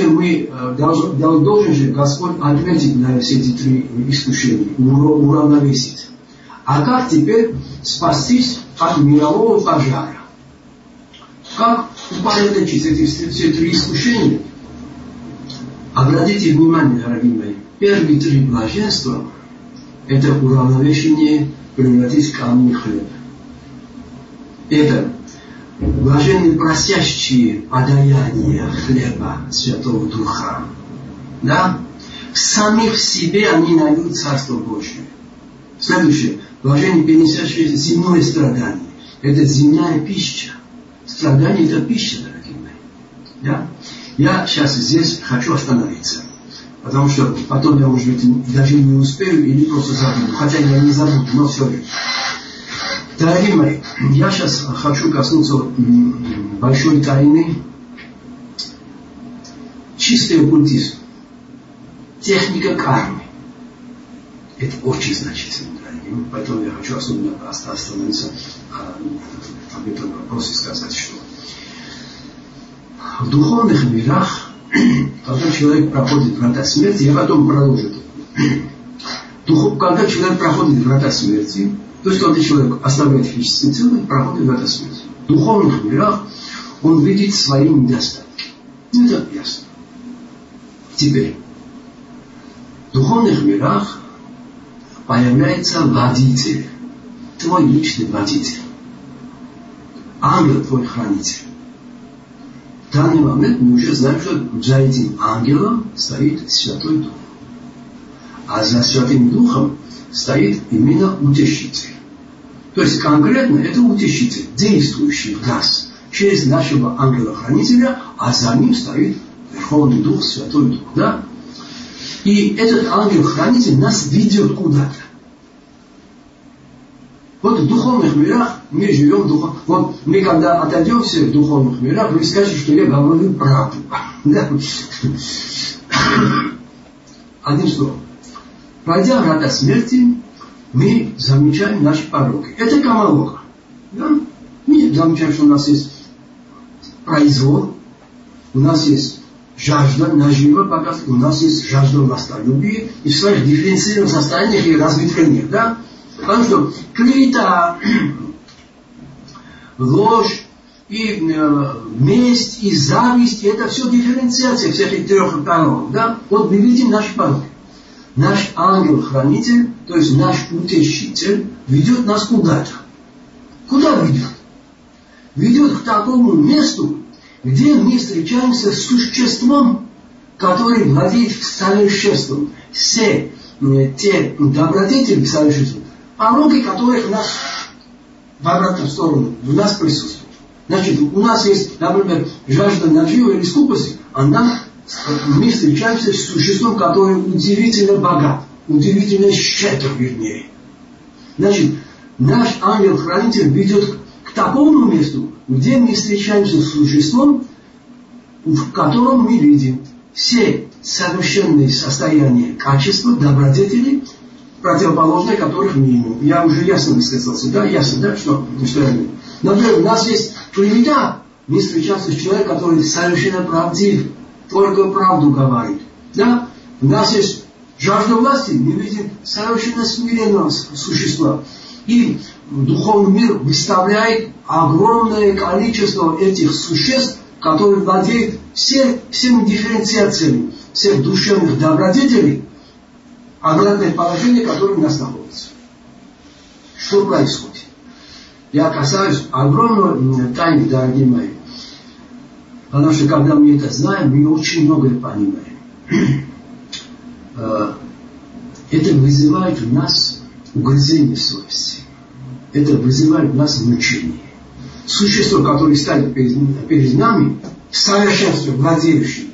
же Господь ответить на все эти 3 искушения, уравновесить. А как теперь спастись от мирового пожара? Как упорядочить эти все 3 искушения? Обратите внимание, дорогие мои, первые 3 блаженства – это уравновешение превратить камни в хлеб. Это блаженные просящие подаяния хлеба Святого Духа. Да? В самих себе они найдут Царство Божие. Следующее. Блаженные перенесящие земное страдание. Это земная пища. Страдание – это пища, дорогие мои. Да? Я сейчас здесь хочу остановиться. Потому что потом я, может быть, даже не успею или просто забуду. Хотя я не забуду, но все же. Дорогие мои, я сейчас хочу коснуться большой тайны. Чистый оккультизм. Техника кармы. Это очень значительно, дорогие. Поэтому я хочу особенно остановиться об этом вопросе, сказать, что в духовных мирах, когда человек проходит врата смерти, я потом продолжу. Когда человек проходит врата смерти, то есть, когда человек оставляет физическое тело и проходит врата смерти, в духовных мирах он видит свои недостатки. Это ясно. Теперь, в духовных мирах появляется водитель, твой личный водитель. Ангел твой хранитель. В данный момент мы уже знаем, что за этим ангелом стоит Святой Дух. А за Святым Духом стоит именно утешитель. То есть конкретно это утешитель, действующий в нас через нашего ангела-хранителя, а за ним стоит Верховный Дух, Святой Дух. Да? И этот ангел-хранитель нас ведет куда-то. Вот в духовных мирах мы живем в духовных... Вот мы когда отойдем все в духовных мирах, вы скажете, что я говорю правду. Одним словом. Пройдя врата смерти, мы замечаем наши пороки. Это камалоха. Да? Мы замечаем, что у нас есть произвол, у нас есть жажда нажива показывать, у нас есть жажда властолюбия и в своих дифференцированных состояниях и разветвлениях. Да? Потому что клевета, ложь и месть и зависть, это все дифференциация всех этих трех пороков. Да? Вот мы видим наши пороки. Наш ангел-хранитель, то есть наш утешитель, ведет нас куда-то. Куда ведет? Ведет к такому месту, где мы встречаемся с существом, который владеет совершенством. Все те добродетели совершенства, пороки которых у нас в обратную сторону, в нас присутствуют. Значит, у нас есть, например, жажда наживы или скупости, мы встречаемся с существом, которое удивительно богат, удивительно щедр, вернее. Значит, наш ангел-хранитель ведет к такому месту, где мы встречаемся с существом, в котором мы видим все совершенные состояния, качества, добродетели, противоположные которых мы имеем. Я уже ясно высказался, да? Ясно, да? Что я имею? Например, у нас есть клевета, мы встречаемся с человеком, который совершенно правдив, только правду говорит. Да? У нас есть жажда власти, мы видим совершенно смиренного существа. И духовный мир выставляет огромное количество этих существ, которые владеют всеми дифференциациями всех душевных добродетелей, обратное положение, которое у нас находится. Что происходит? Я касаюсь огромного тайны, дорогие мои. Потому что когда мы это знаем, мы очень многое понимаем. Это вызывает у нас угрызение совести. Это вызывает у нас мучение. Существо, которое стоит перед нами, в совершенстве владеющее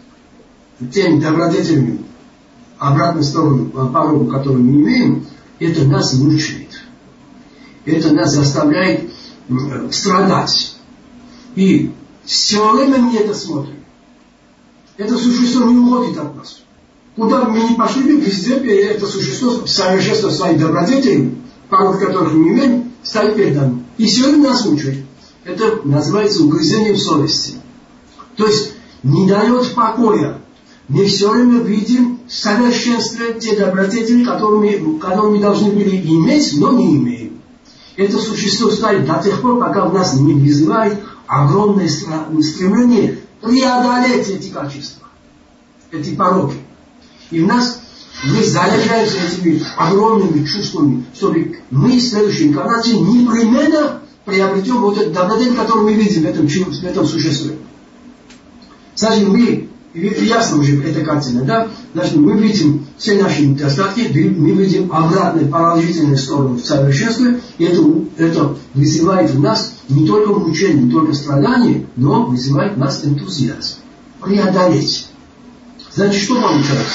теми добродетелями, обратную сторону порогу, которую мы имеем, это нас мучает. Это нас заставляет страдать. И все время мы это смотрим. Это существо не уходит от нас. Куда бы мы ни пошли, везде это существо совершенство своих добродетелей, порог которых мы имеем, стоит перед нами. И сегодня нас мучает. Это называется угрызением совести. То есть не дает покоя. Мы все время видим совершенство те добродетели, которые мы должны были иметь, но не имеем. Это существо стоит до тех пор, пока в нас не вызывает огромное стремление преодолеть эти качества, эти пороки. И в нас мы заряжаемся этими огромными чувствами, чтобы мы в следующей инкарнации непременно приобретем вот этот добродетель, который мы видим в этом существе. Значит, мы, ясно уже эта картина, да? Значит, мы видим все наши недостатки, мы видим обратные положительные стороны в совершенстве, и это вызывает в нас не только мучение, не только страдания, но вызывает в нас энтузиазм. Преодолеть. Значит, что получается?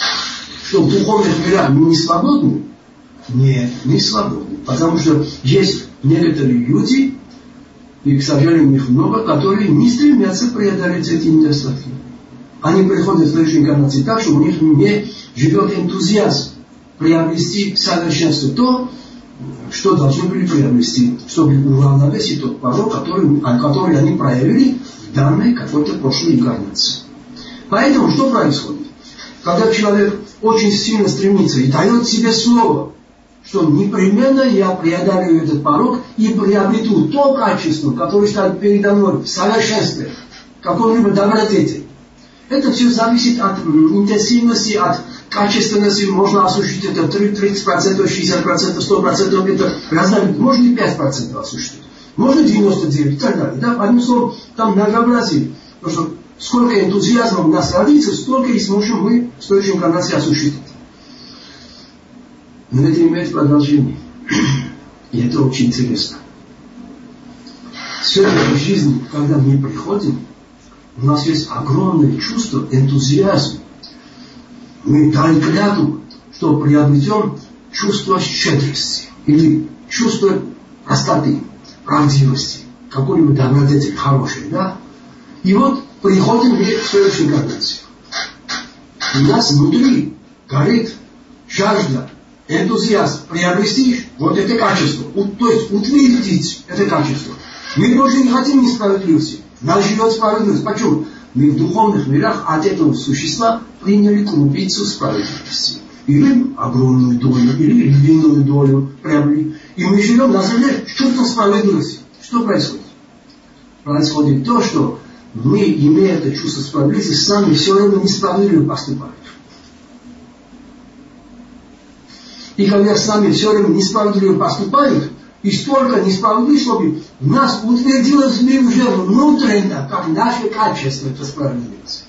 Что в духовных мирах мы не свободны? Нет, не свободны. Потому что есть некоторые люди, и, к сожалению, их много, которые не стремятся преодолеть эти недостатки. Они приходят в следующей инкарнации так, что у них не живет энтузиазм приобрести совершенство то, что должны были приобрести, чтобы уравновесить тот порог, который они проявили в данной какой-то прошлой инкарнации. Поэтому что происходит? Когда человек очень сильно стремится и дает себе слово, что непременно я преодолею этот порог и приобрету то качество, которое стоит передо мной в совершенстве, какой-либо добродетель. Это все зависит от интенсивности, от качественности. Можно осуществить это 30%, 60%, 100%. Это разное. Можно и 5% осуществить. Можно 99% и так далее. Да? Одним словом, там многообразие. Потому что сколько энтузиазма у нас родится, столько и сможем мы в следующей инкарнации осуществить. Но это имеет продолжение. И это очень интересно. Все это в жизни, когда мы приходим, у нас есть огромное чувство, энтузиазм. Мы дали клятву, что приобретем чувство щедрости или чувство простоты, правдивости, какой-нибудь добродетель хороший, да? И вот приходим мы к следующей границе. У нас внутри горит жажда, энтузиазм приобрести вот это качество, то есть утвердить это качество. Мы больше не хотим несправедливости. Нас живет справедливость. Почему? Мы в духовных мирах от этого существа приняли крупицу справедливости. Или огромную долю, или львиную долю приобрели. И мы живем на земле с чувством справедливости. Что происходит? Происходит то, что мы, имея это чувство справедливости, сами все время несправедливо поступаем. И когда с нами все время несправедливо поступают, и столько несправедливости, чтобы в нас утвердилось уже внутренне, как наше качество, это справедливость.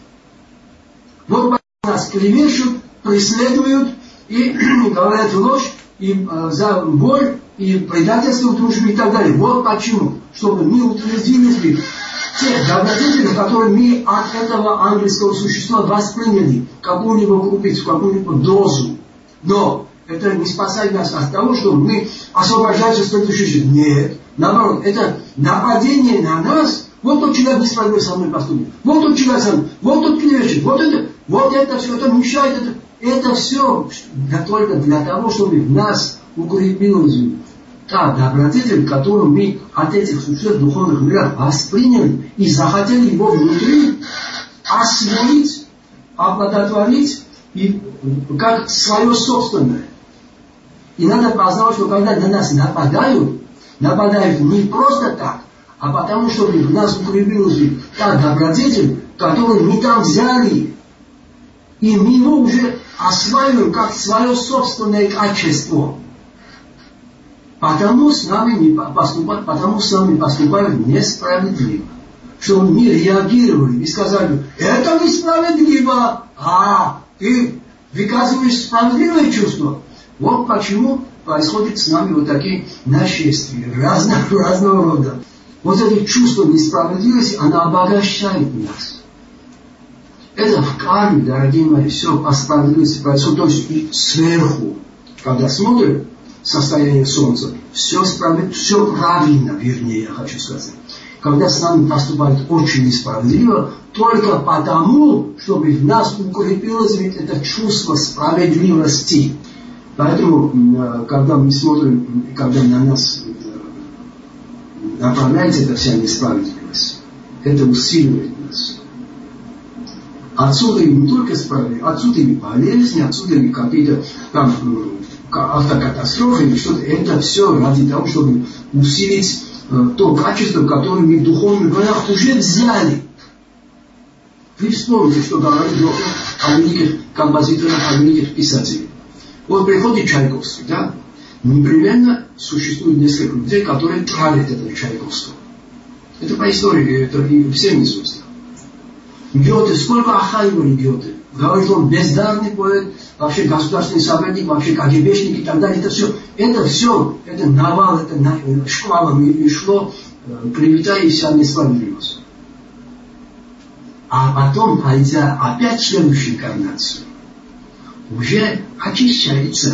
Вот нас клевещут, преследуют и говорят ложь, и за боль, и предательство, дружбу и так далее. Вот почему. Чтобы мы утвердились в тех добродетелях, которые мы от этого ангельского существа восприняли, какую-либо крупицу, какую-либо дозу. Но это не спасает нас от того, что мы освобождаемся от следующей жизни. Нет. Наоборот, это нападение на нас. Вот тот человек несправедливо со мной поступил. Вот тот человек со мной. Вот тот клевещет. Вот это все, это мешает. Это все только для того, чтобы в нас укрепилась та добродетель, которую мы от этих существ в духовных мирах восприняли и захотели его внутри освоить, оплодотворить и как свое собственное. И надо познавать, что когда на нас нападают не просто так, а потому что в нас укрепилась та добродетель, которую мы там взяли. И мы его уже осваиваем как свое собственное качество. Потому с нами поступают несправедливо. Чтобы мы реагировали и сказали, это несправедливо, ты выказываешь справедливое чувство. Вот почему происходят с нами вот такие нашествия разного рода. Вот это чувство несправедливости, оно обогащает нас. Это в карме, дорогие мои, все по справедливости происходит. То есть и сверху, когда смотрим состояние Солнца, все правильно, вернее, я хочу сказать. Когда с нами поступают очень несправедливо, только потому, чтобы в нас укрепилось ведь это чувство справедливости. Поэтому, когда мы смотрим, когда на нас направляется эта вся несправедливость, это усиливает нас. Отсюда и не только справедливость, отсюда и болезни, отсюда и какие-то там автокатастрофы или что-то. Это все ради того, чтобы усилить то качество, которое мы в духовных мирах уже взяли. Вы вспомните, что говорит доктор о великих композиторах, о великих писателях. Вот приходит Чайковский, да? Непременно существует несколько людей, которые травят этого Чайковского. Это по истории, это и всем известно. Гёте, сколько охаивали Гёте. Говорит, он бездарный поэт, вообще государственный советник, вообще КГБшник и так далее. Это все, это навал, это шквалом и шло, клевета и вся несправедливость. А потом, пойдя опять в следующую инкарнацию, уже очищается.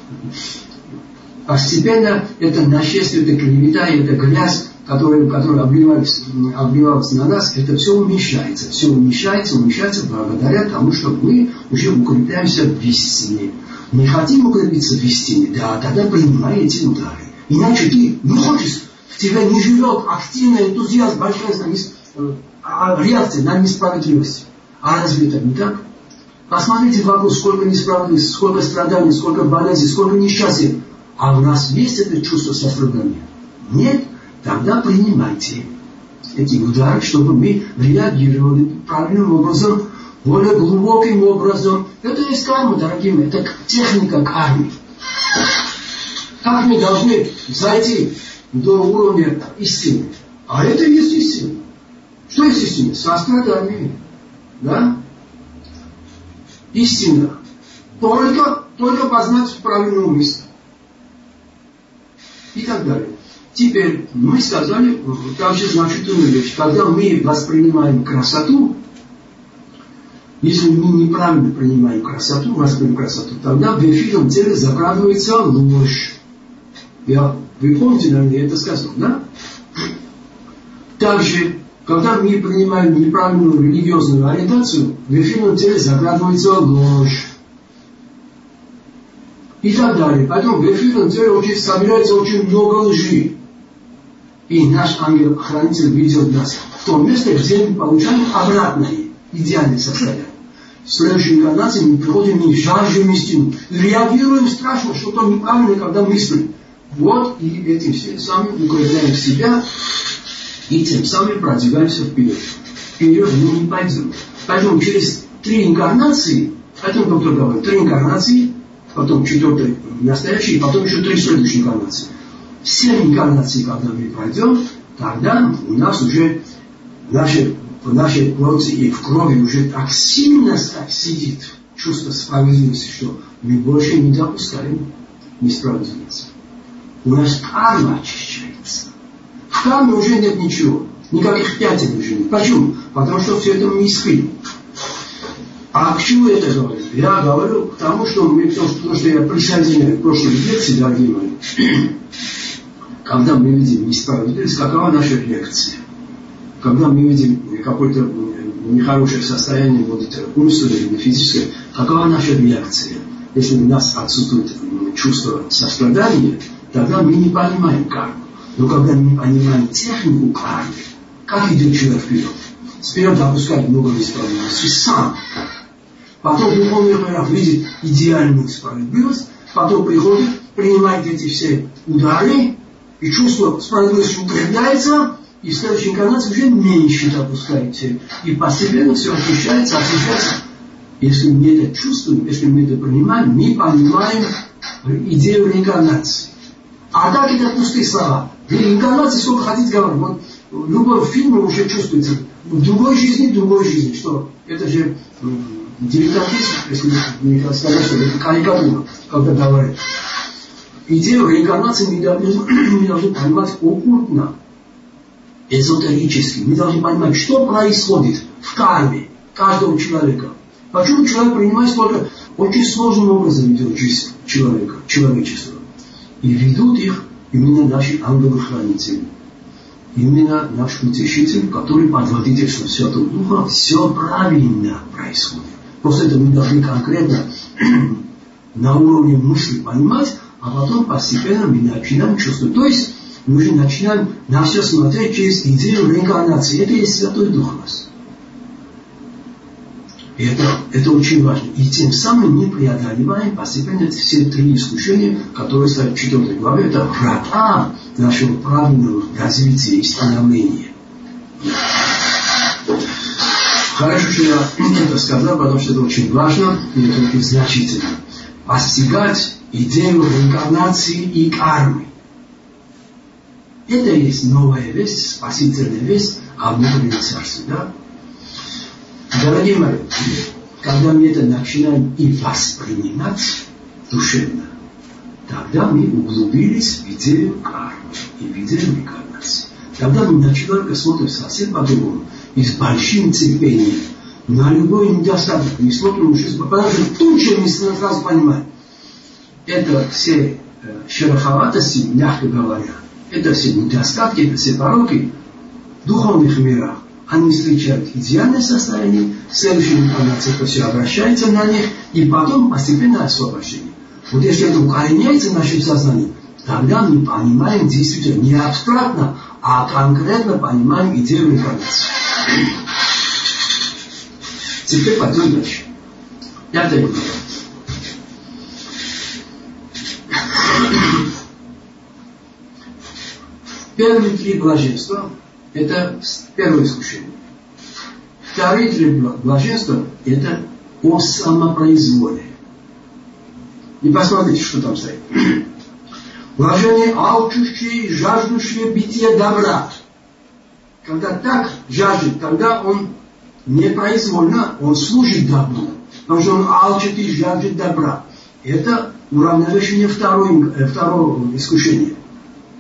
Постепенно это нашествие, это клевета, это грязь, которая обливалась на нас, это все уменьшается. Все уменьшается благодаря тому, что мы уже укрепляемся в истине. Мы хотим укрепиться в истине, да, тогда принимай эти удары. Иначе ты не хочешь, в тебе не живет активный энтузиазм, большая реакция на несправедливость. А разве это не так? Посмотрите вокруг, сколько несправедливости, сколько страданий, сколько болезней, сколько несчастья. А у нас есть это чувство сострадания? Нет? Тогда принимайте эти удары, чтобы мы реагировали правильным образом, более глубоким образом. Это есть карма, дорогие мои, это техника кармы. Как мы должны зайти до уровня истины? А это и есть истина. Что есть истина? Сострадание. Да? Истина. Только познать правильное место. и так далее. Теперь мы сказали также значительную вещь. Когда мы воспринимаем красоту, если мы неправильно принимаем красоту, тогда в эфирном теле закрадывается ложь. Вы помните, наверное, я это сказал, да? Также, когда мы принимаем неправильную религиозную ориентацию, в эфирном теле закрадывается ложь. И так далее. Поэтому в эфирном теле собирается очень много лжи. И наш ангел-хранитель ведет нас в том месте, где мы получаем обратное, идеальное состояние. В следующей инкарнации мы приходим и жаждем истину. Реагируем страшно, что-то неправильно, когда мыслим. Вот, и этим самым укрепляем себя, и тем самым продвигаемся вперед. Вперед мы не пойдем. Поэтому через 3 инкарнации, поэтому доктор говорит, 3 инкарнации, потом 4 настоящие, потом еще 3 следующие инкарнации. 7 инкарнаций, когда мы пройдем, тогда у нас уже в нашей плоти и в крови уже так сильно сидит чувство справедливости, что мы больше не допускаем несправедливости. У нас карма очищается. В карме уже нет ничего. Никаких пятен уже нет. Почему? Потому что все это мы искрим. А к чему я это говорю? Я говорю к тому, что я присоединяю к прошлой лекции, дорогие мои. Когда мы видим несправедливость, какова наша реакция? Когда мы видим какое-то нехорошее состояние, будет умственное или физическое, какова наша реакция? Если у нас отсутствует чувство сострадания, тогда мы не понимаем карму. Но когда мы понимаем технику кармы, как идет человек вперед? Сперва допускает много несправедливости сам. Потом духовный порядок видит идеальную справедливость, потом приходит, принимает эти все удары, и чувство справедливости укрепляется, и в следующей инкарнации уже меньше допускаете. И постепенно все очищается. Если мы это чувствуем, если мы это принимаем, мы понимаем идею реинкарнации. А так это пустые слова. Реинкарнации сколько хотите говорить. Вот в любом фильме уже чувствуется. В другой жизни, что это же дилетантизм, если не сказать, что это карикатура, когда говорят. Идею реинкарнации мы должны понимать оккультно, эзотерически. Мы должны понимать, что происходит в карме каждого человека. Почему человек принимает только очень сложным образом идет жизнь человека, человечества. И ведут их именно наши ангелы-хранители. Именно наш утешитель, который под водительством Святого Духа все правильно происходит. Просто это мы должны конкретно на уровне мысли понимать, а потом постепенно мы начинаем чувствовать. То есть мы уже начинаем на все смотреть через идею реинкарнации. Это есть Святой Дух у нас. И это очень важно. И тем самым мы преодолеваем постепенно все 3 искушения, которые стоят в 4 главе. Это врата нашего правильного развития и становления. Хорошо, что я это сказал, потому что это очень важно и это очень значительно. Постигать идею реинкарнации и кармы. Это есть новая весть, спасительная весть о внутреннем царстве. Да? Дорогие мои, когда мы это начинаем и воспринимать душевно, тогда мы углубились в идею кармы и в идею реинкарнации. Тогда мы на человека смотрим совсем по-другому и с большим терпением. На любой недостаток не смотрим уже, потому что тут же мы сразу понимаем. Это все шероховатости, мягко говоря, это все недостатки, это все пороки в духовных мирах. Они встречают идеальное состояние, в следующей инкарнации это все обращается на них, и потом постепенно освобождение. Вот если это укореняется в нашем сознании, тогда мы понимаем действительно не абстрактно, а конкретно понимаем идею реинкарнации. Теперь пойдем дальше. 5 глава. Первые 3 блаженства – это первое искушение. Вторые 3 блаженства – это о самопроизволе. И посмотрите, что там стоит. Блажение алчущее, жаждущее бития добра. Когда так жаждет, тогда он непроизвольно, он служит добру. Потому что он алчит и жаждет добра. Это уравновешение второго искушения.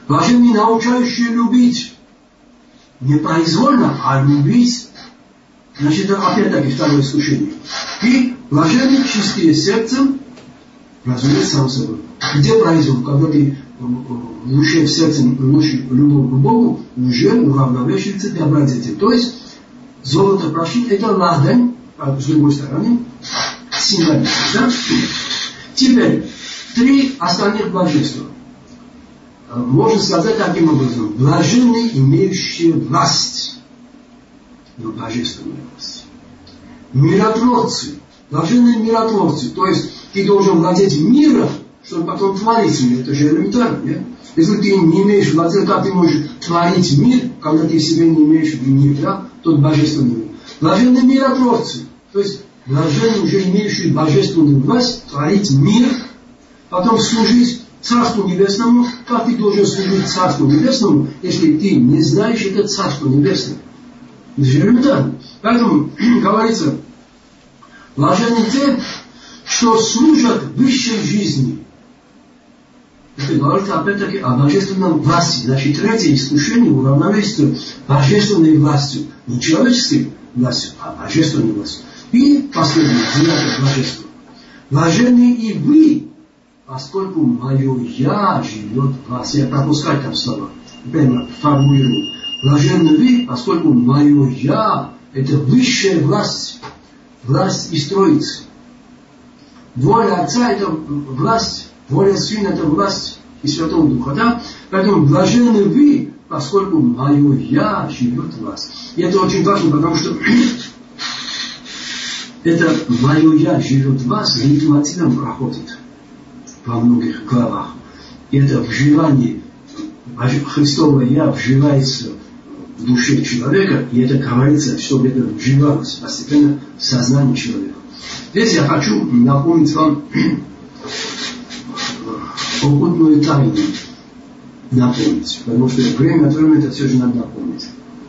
Блаженны научающие любить. Не произвольно, а любить. Значит, это опять-таки второе искушение. И блаженны чистые сердцем, разумеется, сам собой. Где произвол? Когда ты в душе, в сердце носишь любовь к Богу, уже уравновешивается добродетель. То есть, золото прошит, это ладонь, а с другой стороны, символично. Да? Теперь, 3 остальных блаженства. Можно сказать таким образом. Блаженны, имеющие власть. Но божественную власть. Миротворцы. Блаженные миротворцы. То есть, ты должен владеть миром, чтобы потом творить мир. Это же элементарно, нет? Если ты не имеешь власти, как ты можешь творить мир, когда ты в себе не имеешь мир, да? Тот божественный мир. Блаженные миротворцы. То есть, блаженные, уже имеющие божественную власть, творить мир, потом служить Царству Небесному. Как ты должен служить Царству Небесному, если ты не знаешь это Царство Небесное? Это же элементарно. Поэтому говорится, блаженны те, что служат высшей жизни. Это говорит опять-таки о божественном власти. Значит, 3 искушение уравновесится божественной властью. Не человеческой властью, а божественной властью. И последнее, 9 блаженство. Блаженны и вы, поскольку мое «я» живет в вас. Я пропускаю там слова. Прямо формулирую. Блаженны вы, поскольку мое «я» – это высшая власть. Власть и строится. Воля Отца – это власть. Воля Сына – это власть и Святого Духа. Да? Поэтому блаженны вы, поскольку мое «я» живет в вас. И это очень важно, потому что это мое «я» живет в вас, лейтмотивом проходит во многих главах. И это вживание Христова «я» вживается в душе человека, и это говорится, чтобы это вживалось постепенно в сознание человека. Здесь я хочу напомнить вам оккультную тайну. Напомнить. Потому что время от времени это все же надо напомнить.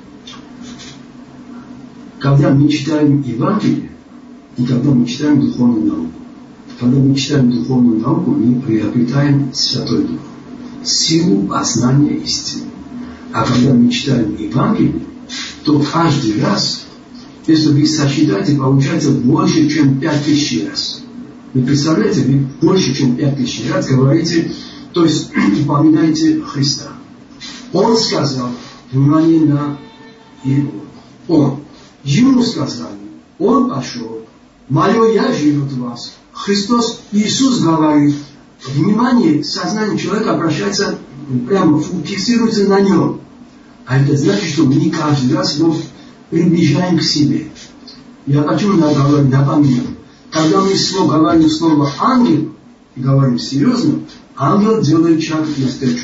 Когда мы читаем Евангелие, и когда мы читаем духовную науку, когда мы читаем духовную науку, мы приобретаем Святой Дух, силу познания истины. А когда мы читаем Евангелие, то каждый раз, если вы сосчитаете, получается больше, чем 5000 раз. Вы представляете, вы больше, чем 5000 раз говорите, то есть упоминаете Христа. Он сказал, внимание на Его. Он. Ему сказали, он пошел, мое «я» живет в вас. Христос, Иисус говорит, внимание, сознание человека обращается, прямо фиксируется на нем. А это значит, что мы каждый раз его приближаем к себе. Я хочу напомнить, когда мы говорим слово «ангел», и говорим серьезно, ангел делает шаг навстречу.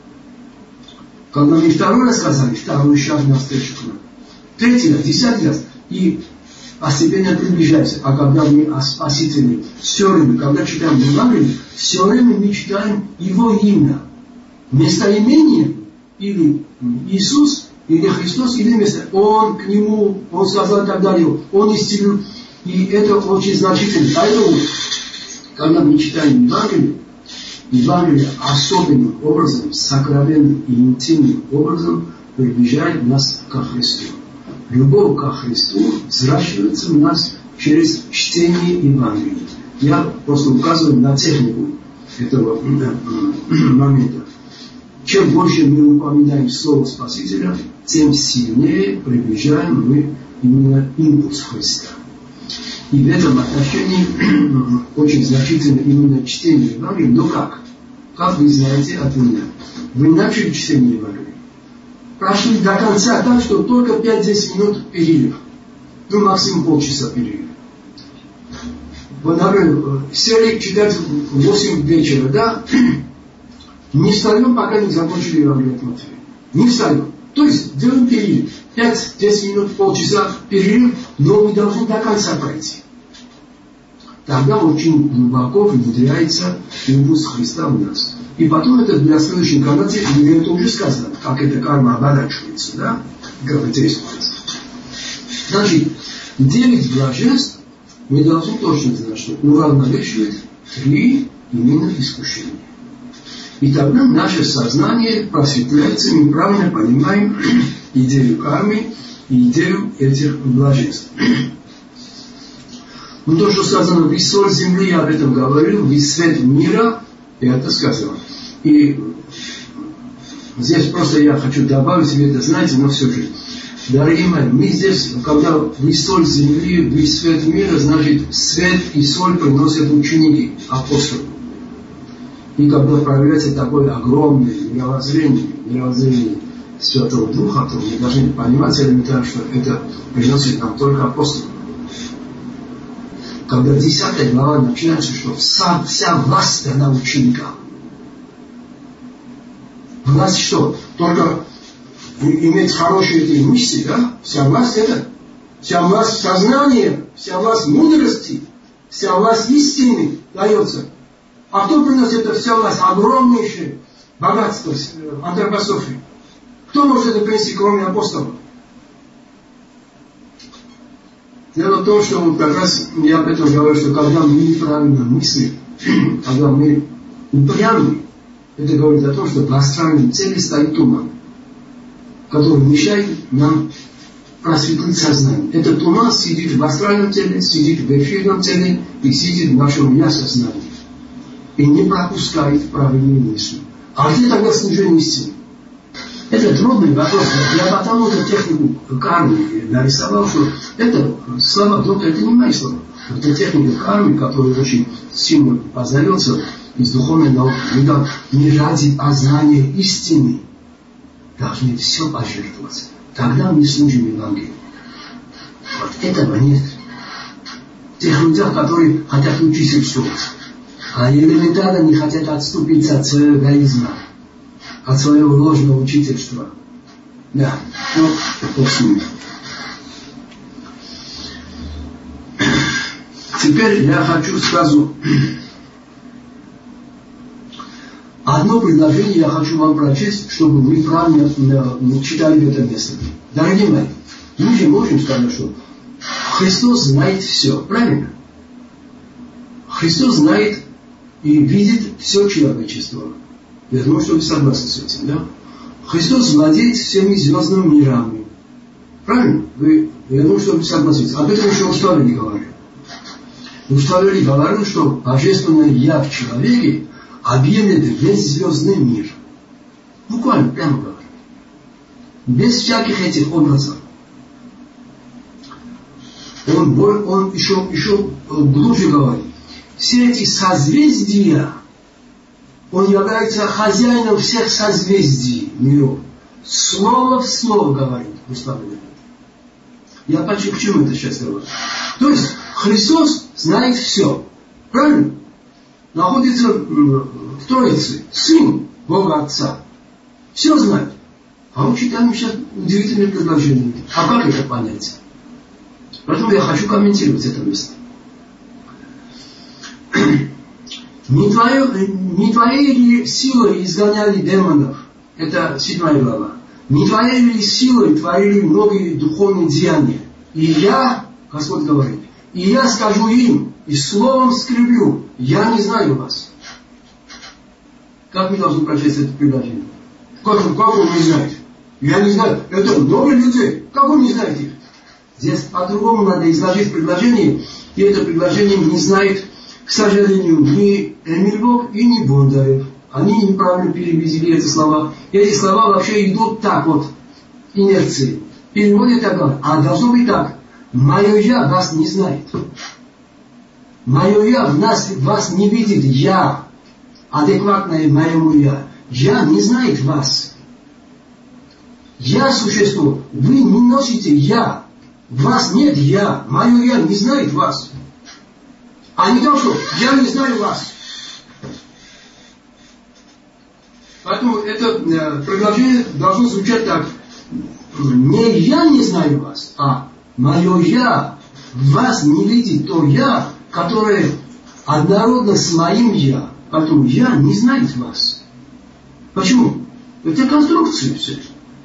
Когда мы второй раз сказали, второй шаг навстречу к нам. 3 раз, 10 раз. И постепенно приближаемся. А когда мы о Спасителе, все время, когда читаем Евангелие, все время мы читаем Его имя. Местоимение или Иисус, или Христос, или место. Он к Нему, Он сказал и так далее. Он исцелил. И это очень значительно. Поэтому, когда мы читаем Евангелие особенным образом, сокровенным и интимным образом приближает нас ко Христу. Любовь ко Христу взращивается в нас через чтение Евангелия. Я просто указываю на технику этого момента. Чем больше мы упоминаем слово Спасителя, тем сильнее приближаем мы именно импульс Христа. И в этом отношении очень значительно именно чтение Евангелия. Но как? Как вы знаете от меня? Вы начали чтение Евангелия. Прошли до конца так, что только 5-10 минут перерыв. Ну, максимум полчаса перерыв. Вот, например, сели читать в 8 вечера, да? Не встаем, пока не закончили Евангелие от Матфея. Не встаем. То есть делаем перерыв. 5-10 минут, полчаса перерыв, но мы должны до конца пройти. Тогда очень глубоко внедряется импульс Христа в нас. И потом это для следующей инкарнации, мне это уже сказано, как эта карма оборачивается, да? Действуется. Значит, 9 блаженств мы должны точно знать, что уравновешивает 3 именно искушения. И тогда наше сознание просветляется, мы правильно понимаем идею кармы и идею этих блаженств. Ну, то, что сказано, вы соль земли, я об этом говорил, вы свет мира, я это сказал. И здесь просто я хочу добавить, вы это знаете, но все же. Дорогие мои, мы здесь, когда вы соль земли, вы свет мира, значит, свет и соль приносят ученики, апостолы. И когда проявляется такое огромное мировоззрение Святого Духа, то мы должны понимать элементарно, что это приносит нам только апостолы. Когда 10 глава начинается, что вся власть дана ученикам. Власть что? Только иметь хорошие эти мысли, да? Вся власть это. Вся власть сознания, вся власть мудрости, вся власть истины дается. А кто приносит это вся власть? Огромнейшее богатство антропософии. Кто может это принести, кроме апостолов? Дело в том, что вот как раз я об этом говорю, что когда мы неправильно мыслим, когда мы упрямы, это говорит о том, что в астральной цели стоит туман, который мешает нам просветлить сознание. Этот туман сидит в астральном теле, сидит в эфирном теле и сидит в нашем я-сознании. И не пропускает правильные мысли. А где тогда служение истины? Это трудный вопрос. Я потому эту технику кармы нарисовал, что это слова доктора, это не мои слова. Это техника кармы, которая очень сильно познается из духовной науки. Не ради познания истины должны все пожертвовать. Тогда мы служим Евангелию. Вот этого нет. Тех людей, которые хотят учиться что-то, а элементарно не хотят отступиться от своего эгоизма, от своего ложного учительства. Да, ну, бог с ними. Теперь я хочу сразу одно предложение я хочу вам прочесть, чтобы вы правильно читали это место. Дорогие мои, мы же можем сказать, что Христос знает все, правильно? Христос знает и видит все человечество. Я думаю, что вы согласны с этим, да? Христос владеет всеми звездными мирами. Правильно? Я думаю, что вы согласитесь. Об этом еще устали говорю. Устали говорю, что божественное Я в человеке объемлет весь звездный мир. Буквально, прямо говорю. Без всяких этих образов. Он еще глубже говорит. Все эти созвездия, он является хозяином всех созвездий миров. Слово в слово говорит. Я к чему это сейчас говорю? То есть Христос знает все. Правильно? Находится в Троице. Сын Бога Отца. Все знает. А мы читаем сейчас удивительное предложение. А как это понять? Поэтому я хочу комментировать это место. Не твоей ли силой изгоняли демонов? Это 7 глава. Не твоей ли силой творили многие духовные деяния? И я, Господь говорит, и я скажу им, и словом скрывлю, я не знаю вас. Как мы должны прочесть это предложение? Как он не знает? Я не знаю. Это много людей. Как он не знает их? Здесь по-другому надо изложить предложение, и это предложение не знает, к сожалению, ни Эмиль Бог и ни Бондарев. Они неправильно перевели эти слова. Эти слова вообще идут так вот, инерции. Переводят так, а должно быть так. Мое я вас не знает. Мое я вас не видит. Я, адекватное моему я. Я не знает вас. Я существо. Вы не носите я. В вас нет я. Мое я не знает вас. А не то, что я не знаю вас. Поэтому это предложение должно звучать так. Не я не знаю вас, а мое я вас не видит то я, которое однородно с моим я. Поэтому я не знает вас. Почему? Это конструкция все.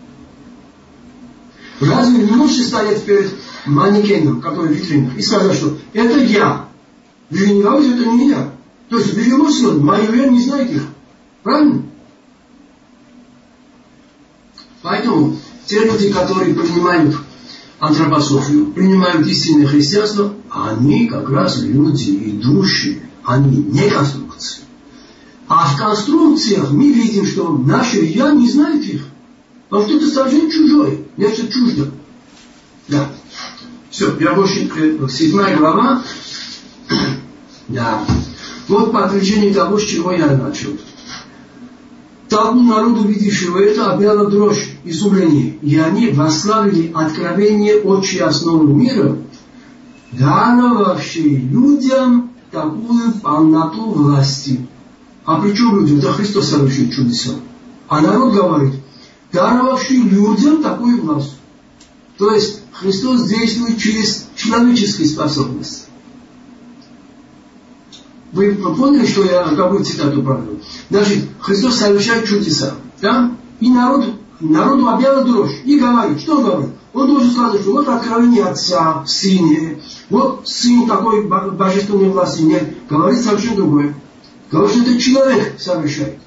Разве не лучше стоять перед манекеном, который в витринах, и сказать, что это я. Вы не говорите, это не я. То есть, великосильно, мое я не знает их. Правильно? Поэтому те люди, которые принимают антропософию, принимают истинное христианство, они как раз люди идущие, они не конструкции. А в конструкциях мы видим, что наше «я» не знает их. Потому что это совершенно чужое, нечто чуждо. Да. Все, я больше, 7 глава. Да. Вот подтверждение того, с чего я начал. Толпу народу, видевшего это, объяла дрожь, изумление. И они восславили откровение отчей основы мира, даровавшей людям такую полноту власти. А при чем людям? Да Христос совершил чудеса. А народ говорит, даровавший людям такую власть. То есть Христос действует через человеческие способности. Вы поняли, что я какую цитату провел? Значит, Христос совершает чудеса. Да? И народу объяла дрожь. И говорит, что он говорит? Он должен сказать, что вот откровение Отца в Сыне. Вот Сын такой божественной власти нет. Говорит совершенно другое. Говорит, что это человек совершает.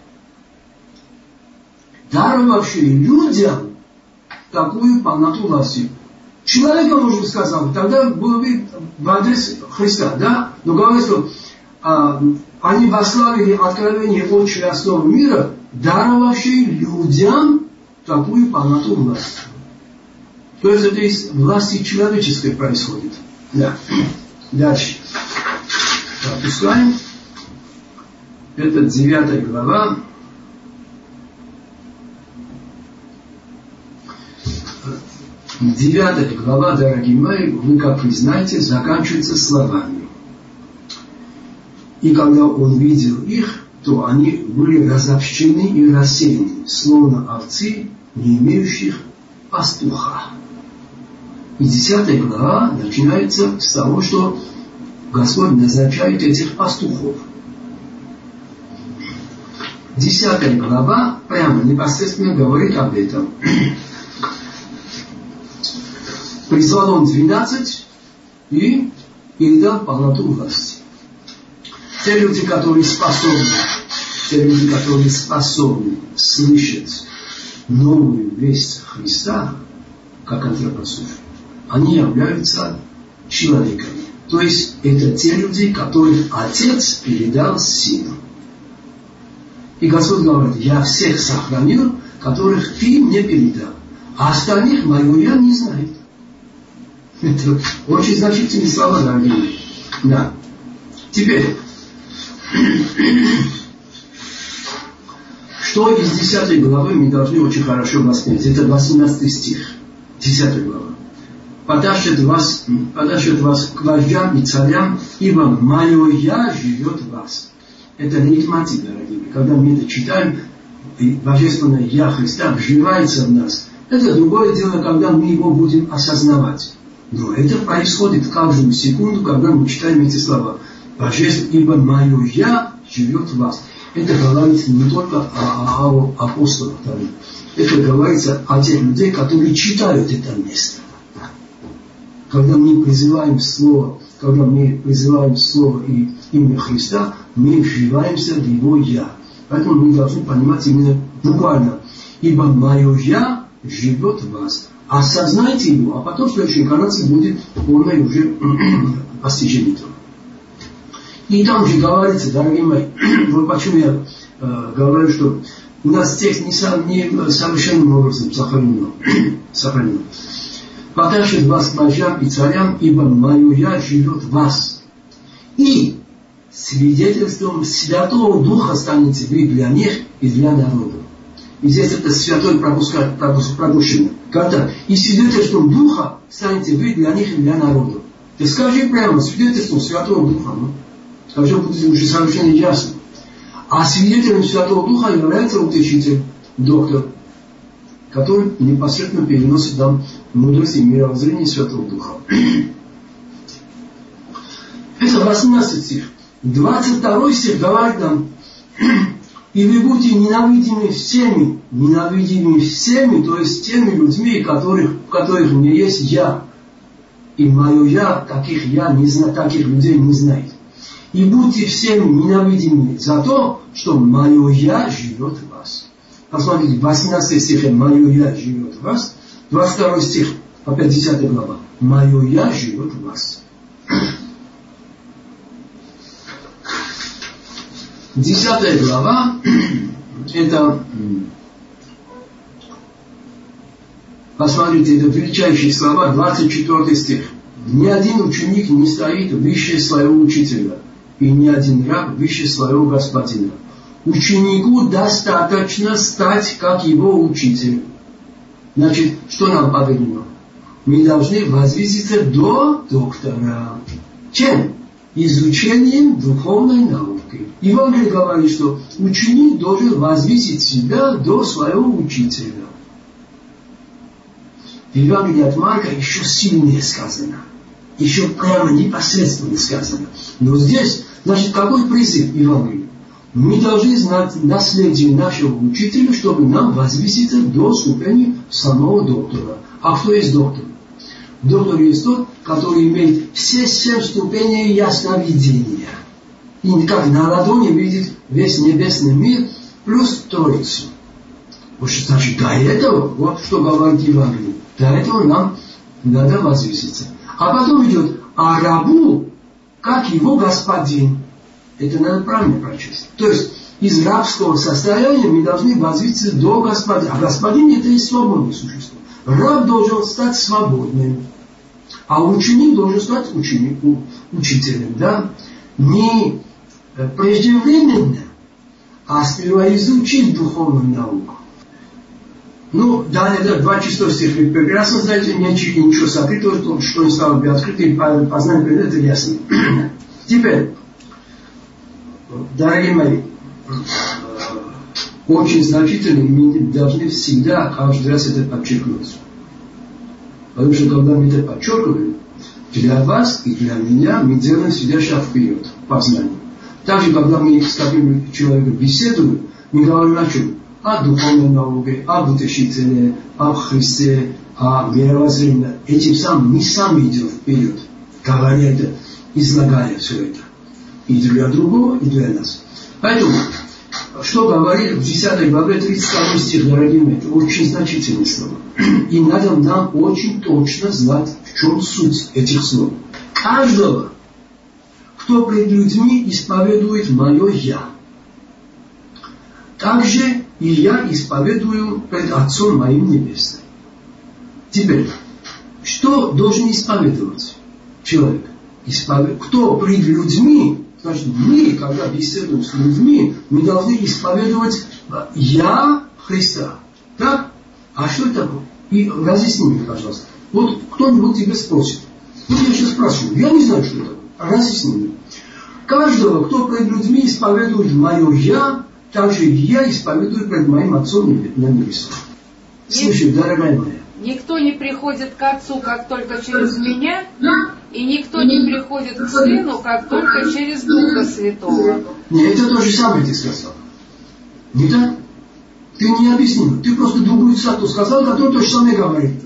Даровавший людям такую полноту власти. Человека, может быть, сказал, тогда было бы в адрес Христа, да? Но говорит, что они восславили откровение отчей основы мира, даровавшей людям такую полноту власти. То есть это из власти человеческой происходит. Да. Дальше. Опускаем. Это 9 глава. 9 глава, дорогие мои, вы, как вы знаете, заканчивается словами. И когда он видел их, то они были разобщены и рассеяны, словно овцы, не имеющих пастуха. И 10 глава начинается с того, что Господь назначает этих пастухов. 10 глава прямо непосредственно говорит об этом. Призвал он 12 и передал полноту власти. Те люди, которые способны слышать новую весть Христа, как антропософия, они являются человеками. То есть это те люди, которых Отец передал Сыну. И Господь говорит, я всех сохранил, которых Ты мне передал. А остальных мое я не знаю. Это очень значительные слова, дорогие. Да. Теперь, что из 10 главы мы должны очень хорошо воспринять? Это 18 стих, 10 глава. Подащат вас к вождям и царям, ибо мое я живет в вас. Это лейтмотив, дорогие. Когда мы это читаем, божественное я Христа вживается в нас. Это другое дело, когда мы его будем осознавать. Но это происходит каждую секунду, когда мы читаем эти слова. Божественное, ибо мое я живет в вас. Это говорится не только о апостолах. Это говорится о тех людей, которые читают это место. Когда мы призываем Слово и имя Христа, мы вживаемся в Его «Я». Поэтому мы должны понимать именно буквально. Ибо мое «Я» живет в вас. Осознайте его, а потом в следующей инкарнации будет полное уже постижение этого. И там же говорится, дорогие мои, вот почему я говорю, что у нас текст не совершенным образом сохранен. Подащат вас к вождям и царям, ибо мое я живет в вас. И свидетельством Святого Духа станете вы для них и для народа. И здесь это святой пропущено. Когда и свидетельством Духа станете вы для них и для народа. Ты скажи прямо, свидетельством Святого Духа. Скажи, будет уже совершенно ясно. А свидетелем Святого Духа является учитель, доктор, который непосредственно переносит нам мудрость и мировоззрение Святого Духа. Это 18 стих. 22 стих говорит нам, и вы будете ненавидимы всеми, то есть теми людьми, в которых у меня есть я. И мое я, таких людей не знает. И будьте всем ненавидимы за то, что мое «я» живет в вас. Посмотрите, 18 стихе «Мое «я» живет в вас», 22 стих, опять 10 глава. «Мое «я» живет в вас». 10 глава, это, посмотрите, это величайшие слова, 24 стих. «Ни один ученик не стоит выше своего учителя, и ни один раб выше своего господина. Ученику достаточно стать, как его учитель». Значит, что нам повелено? Мы должны возвыситься до доктора. Чем? Изучением духовной науки. Евангелие говорит, что ученик должен возвысить себя до своего учителя. В Евангелии от Марка еще сильнее сказано. Еще прямо непосредственно сказано. Но здесь, значит, какой призыв Евангелия? Мы должны знать наследие нашего учителя, чтобы нам возвыситься до ступени самого доктора. А кто есть доктор? Доктор есть тот, который имеет все 7 ступеней ясновидения. И как на ладони видит весь небесный мир плюс Троицу. Вот что значит, до этого, вот что говорит Евангелие, до этого нам надо возвыситься. А потом идет, а рабу, как его господин. Это надо правильно прочесть. То есть, из рабского состояния мы должны возвыситься до господина. А господин это и свободное существо. Раб должен стать свободным. А ученик должен стать учителем. Да? Не преждевременно, а сперва изучить духовную науку. Ну, да, это 26 стих. Вы прекрасно знаете, ничего сокрытого, что не стало бы открыто, и познание предмета, это ясно. Теперь, дорогие мои, очень значительно, мы должны всегда, каждый раз это подчеркнуть. Потому что, когда мы это подчеркиваем, для вас и для меня мы делаем всегда шаг вперед, познание. Также, когда мы с таким человеком беседуем, мы говорим о чем? О духовной науке, об утешителе, о Христе, о мировоззрении. Этим самым мы сами идем вперед, говоря это, излагая все это. И для другого, и для нас. Поэтому, что говорит в 10 главе 32 стих, дорогие мои, это очень значительные слова. И надо нам очень точно знать, в чем суть этих слов. Каждого, кто пред людьми исповедует мое «я», также и я исповедую пред Отцом моим Небесным. Теперь, что должен исповедовать человек? Кто пред людьми, значит, мы, когда беседуем с людьми, мы должны исповедовать «Я Христа». Так? А что это такое? И разъясни мне, пожалуйста. Вот кто-нибудь тебя спросит. Вот я сейчас спрашиваю, я не знаю, что это. Разъясни мне. Каждого, кто пред людьми исповедует мое «Я», также и я исповедую пред моим Отцом на небесах. Слушай, дорогая моя. Никто не приходит к Отцу, как только через меня, и никто не приходит к Сыну, как только через Духа Святого. Нет, это то же самое ты сказал. Не так? Ты не объяснил. Ты просто другую цитату сказал, который то же самое говорит.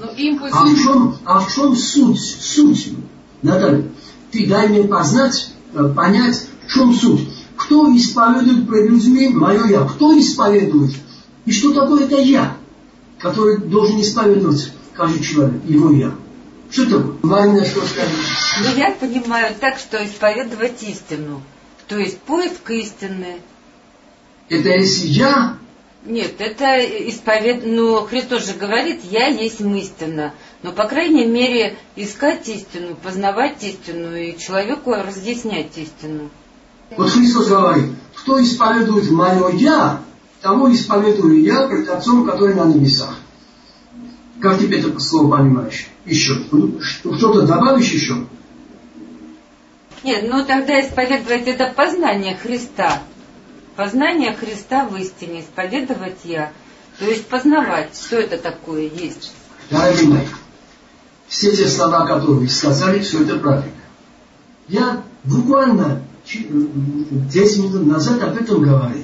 А в чем суть? Суть, Наталья, ты дай мне понять, в чем суть. Кто исповедует пред людьми мое «я»? Кто исповедует? И что такое это «я», который должен исповедовать каждый человек, его «я»? Что такое? Марина, что скажет? Ну, я понимаю так, что исповедовать истину. То есть поиск истины. Это если «я»? Нет, это ну, Христос же говорит, «Я есть истина». Но, по крайней мере, искать истину, познавать истину и человеку разъяснять истину. Вот Христос говорит, кто исповедует мое «я», того исповедую я пред Отцом, который на небесах. Как теперь это слово понимаешь? Еще. Что-то добавишь еще? Нет, ну тогда исповедовать это познание Христа. Познание Христа в истине. Исповедовать я. То есть познавать, что это такое есть. Дорогие мои, все те слова, которые вы сказали, все это правильно. Я буквально 10 минут назад об этом говорил.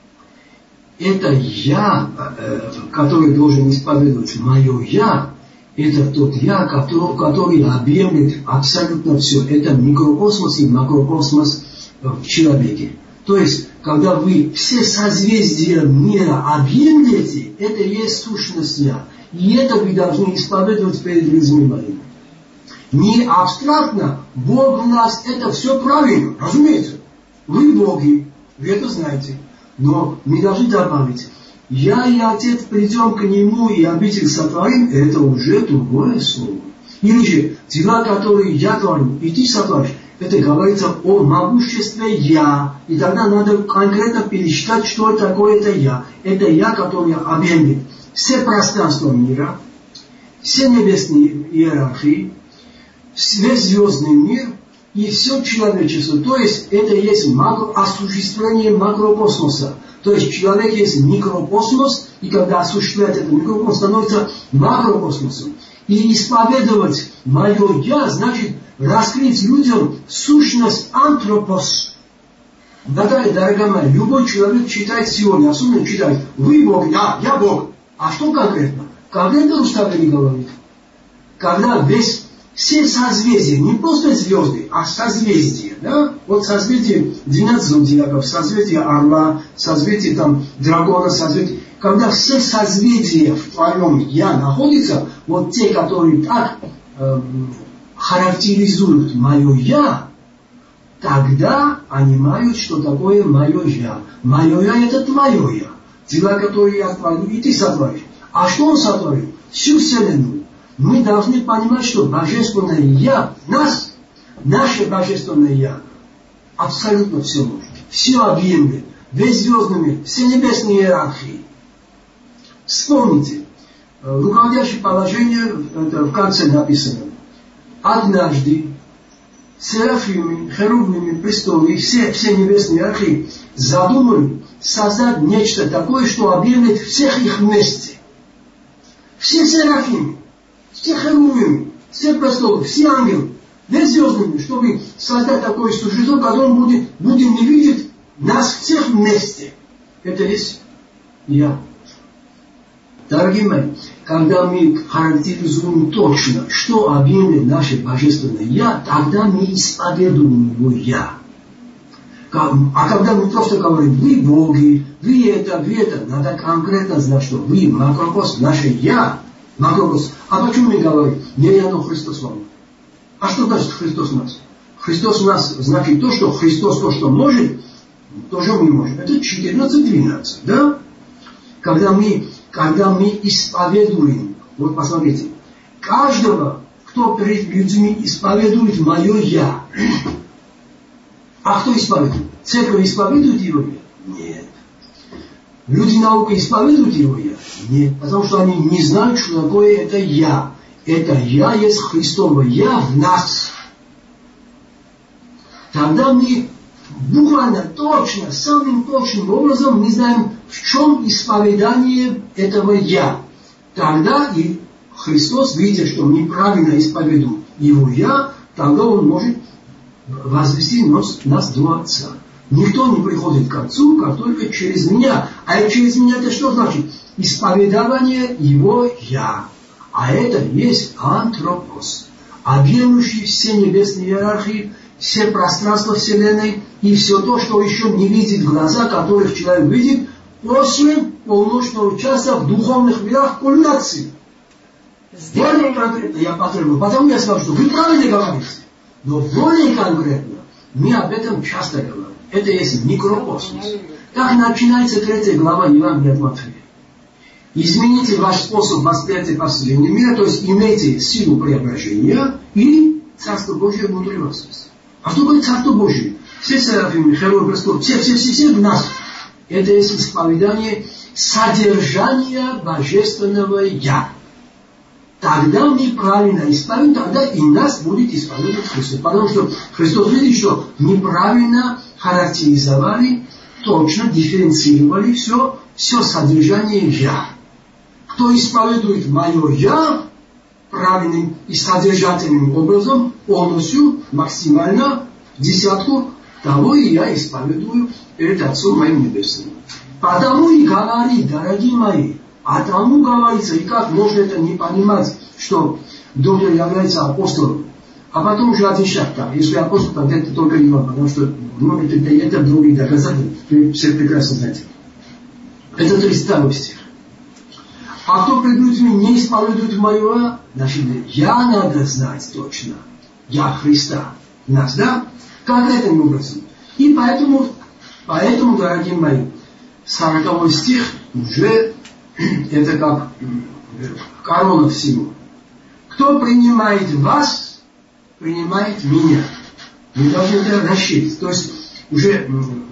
Это «я», который должен исповедовать мое «я», Это тот я, который объемлет абсолютно все. Это микрокосмос и макрокосмос в человеке. То есть, когда вы все созвездия мира объемлете, это и есть сущность я. И это вы должны исповедовать перед людьми моими. Не абстрактно, Бог у нас, это все правильно, разумеется. Вы боги, вы это знаете. Но мы должны добавить, я и Отец придем к Нему и обитель сотворим, это уже другое слово. Или же, дела, которые я творю, и ты сотворишь, это говорится о могуществе я. И тогда надо конкретно пересчитать, что такое это я. Это я, который объемлет все пространства мира, все небесные иерархии, весь звездный мир и все человечество. То есть это есть осуществление макрокосмоса. То есть человек есть микрокосмос, и когда осуществляет этот микрокосмос, становится макрокосмосом. И исповедовать мое я, значит раскрыть людям сущность антропос. Дорогая моя, любой человек читает сегодня, особенно читает, вы Бог, я Бог. А что конкретно? Конкретно Устав не говорит. Когда все созвездия, не просто звезды, а созвездия, да? Вот созвездие 12 зодиаков, созвездие Орла, созвездие там Дракона, созвездие. Когда все созвездия в твоем я находятся, вот те, которые так характеризуют мое я, тогда они понимают, что такое мое я. Мое я это твое я. Дела, которые я творю, и ты сотворишь. А что он сотворил? Всю Вселенную. Мы должны понимать, что Божественное Я, наше Божественное Я, абсолютно все может. Все объемлет. Весь звездный мир, все небесные иерархии. Вспомните, руководящее положение, это в конце написано. Однажды серафимы, херувимы, престолы, все небесные иерархии задумали создать нечто такое, что объемлет всех их вместе. Все серафимы, все херувимы, все престолы, все ангелы, весь звездный мир, чтобы создать такое существо, которое будем не видеть нас всех вместе. Это есть я. Дорогие мои, когда мы характеризуем точно, что объемлет наше Божественное Я, тогда мы исповедуем его Я. А когда мы просто говорим, вы боги, вы это, надо конкретно знать, что вы макрокосмос, наше Я, макрокосмос. А почему мы говорим, не я, но Христос вам? А что значит Христос у нас? Христос у нас значит то, что Христос то, что может, тоже мы можем. Это 14-12, да? Когда мы исповедуем, вот посмотрите, каждого, кто перед людьми исповедует мое Я. А кто исповедует? Церковь исповедует его Я? Нет. Люди науки исповедуют его Я? Нет. Потому что они не знают, что такое это Я. Это Я есть Христово Я в нас. Тогда мы буквально точно, самым точным образом мы знаем, в чем исповедание этого Я. Тогда и Христос, видя, что мы правильно исповедуем его Я, тогда Он может возвести нас до Отца. Никто не приходит к Отцу, как только через меня. А через меня это что значит? Исповедание его Я. А это есть антропос, объемлющий все небесные иерархии, все пространства Вселенной и все то, что еще не видит глаза, которых человек видит после полночного часа в духовных мирах кульминации. Более конкретно я потребую. Потому я скажу, что вы правильно говорите. Но более конкретно мы об этом часто говорим. Это есть микрокосмос. Так начинается 3 глава Евангелия от Матфея. Измените ваш способ восприятия постижения мира, то есть имейте силу преображения, и Царство Божие внутри вас есть. А что будет Царство Божие? Все серафимы, херувимы, престолы, все в нас. Это есть исповедание содержания Божественного Я. Тогда мы правильно исповедуем, тогда и нас будет исповедовать Христос. Потому что Христос видит, что мы правильно характеризовали, точно дифференцировали все содержание Я. Кто исповедует мое Я правильным и содержательным образом, полностью, максимально, десятку, того и я исповедую перед Отцом моим Небесным. Потому и говори, дорогие мои, А тому говорится, и как можно это не понимать, что доктор является апостолом. А потом уже один шаг так. Если апостол, тогда это только Иоанн, потому что это другие доказательства, вы все прекрасно знаете. Это 32 стих. А кто придут мне, не исповедует моего, значит, я надо знать точно. Я Христа. Нас, да? Конкретным образом. И поэтому, дорогие мои, 40 стих уже это как корона всему. Кто принимает вас, принимает меня. Мы должны это расширить. То есть уже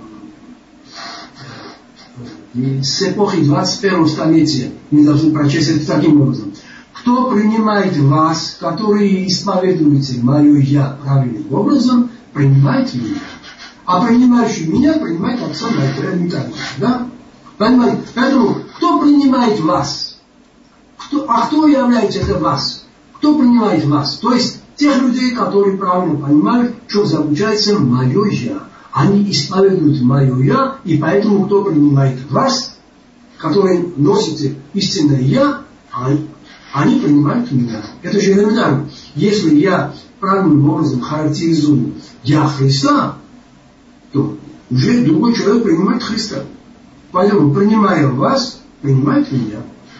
с эпохи 21 столетия мы должны прочесть это таким образом. Кто принимает вас, которые исповедуете мое я правильным образом, принимает меня. А принимающий меня принимает Отца моего. Да? Понимаете? Поэтому кто принимает вас? Кто является это вас? Кто принимает вас? То есть тех людей, которые правильно понимают, что заключается мое я. Они исповедуют мое я, и поэтому кто принимает вас, которые носите истинное я, они принимают меня. Это же элементарно. Если я правильным образом характеризую я Христа, то уже другой человек принимает Христа. Поэтому, принимая вас, принимает меня.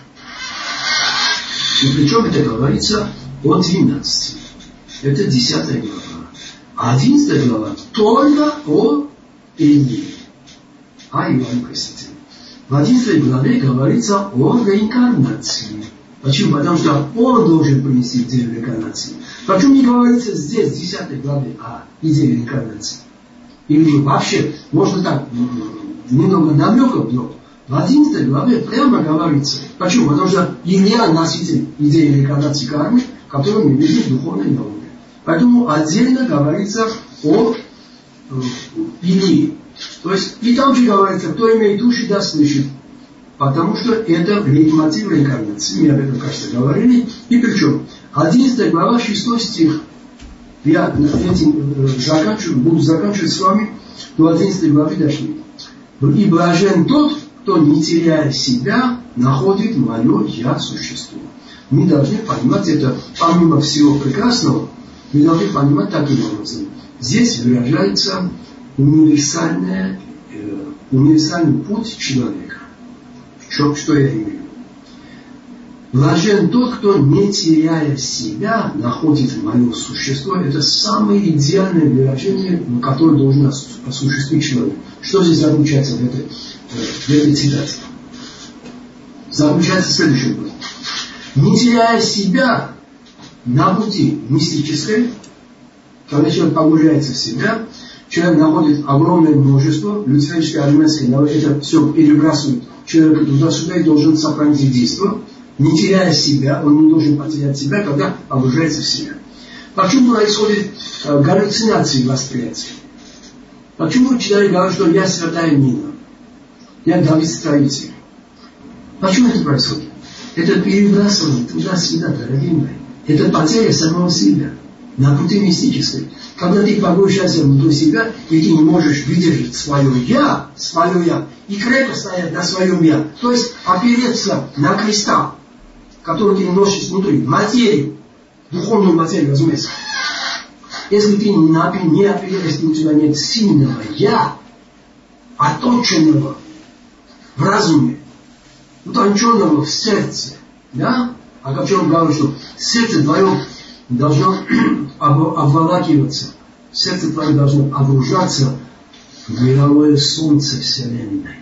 И причем это говорится о 12. Это 10 глава. А 11 глава только о Илии, о Иоанне Крестителе. В 11 главе говорится о реинкарнации. Почему? Потому что он должен принести идею реинкарнации. Почему не говорится здесь, в 10 главе, о идее реинкарнации? Или вообще, можно так, немного намеков, но в 11 главе прямо говорится. Почему? Потому что Илья носитель идеи реинкарнации кармы, которую мы видим в духовной науке. Поэтому отдельно говорится о Илии. То есть, и там же говорится, кто имеет уши, да слышит. Потому что это лейтмотив реинкарнации. Мы об этом, кажется, говорили. И причем, 11 глава, 6 стих. Я этим буду заканчивать с вами до 11 главы дошли. И блажен тот, кто, не теряя себя, находит мое я существо. Мы должны понимать это, помимо всего прекрасного, мы должны понимать таким образом. Здесь выражается универсальный путь человека. Что я имею в виду? Блажен тот, кто, не теряя себя, находит мое существо. Это самое идеальное выражение, которое должен осуществить человек. Что здесь заключается в этой цитате? Заключается в следующем образом. Не теряя себя на пути мистической, когда человек погружается в себя, человек находит огромное множество, люциферическое, армянское, это все перебрасывает человека туда-сюда и должен сохранить единство. Не теряя себя, он не должен потерять себя, когда погружается в себя. Почему происходит галлюцинации восприятия? Почему человек говорит, что я святая Нина, я Давид Строитель? Почему это происходит? Это перебрасывание туда-сюда, дорогие мои. Это потеря самого себя на пути мистической. Когда ты погружаешься внутрь себя, и ты не можешь выдержать свое я, и крепко стоять на своем я. То есть опереться на креста, который ты носишь внутри, материю, духовную материю, разумеется. Если ты не оперешься, у тебя нет сильного я, оточенного в разуме, утонченного в сердце, да? А как он говорит, что сердце твое должно обволакиваться, сердце твое должно погружаться в мировое солнце Вселенной.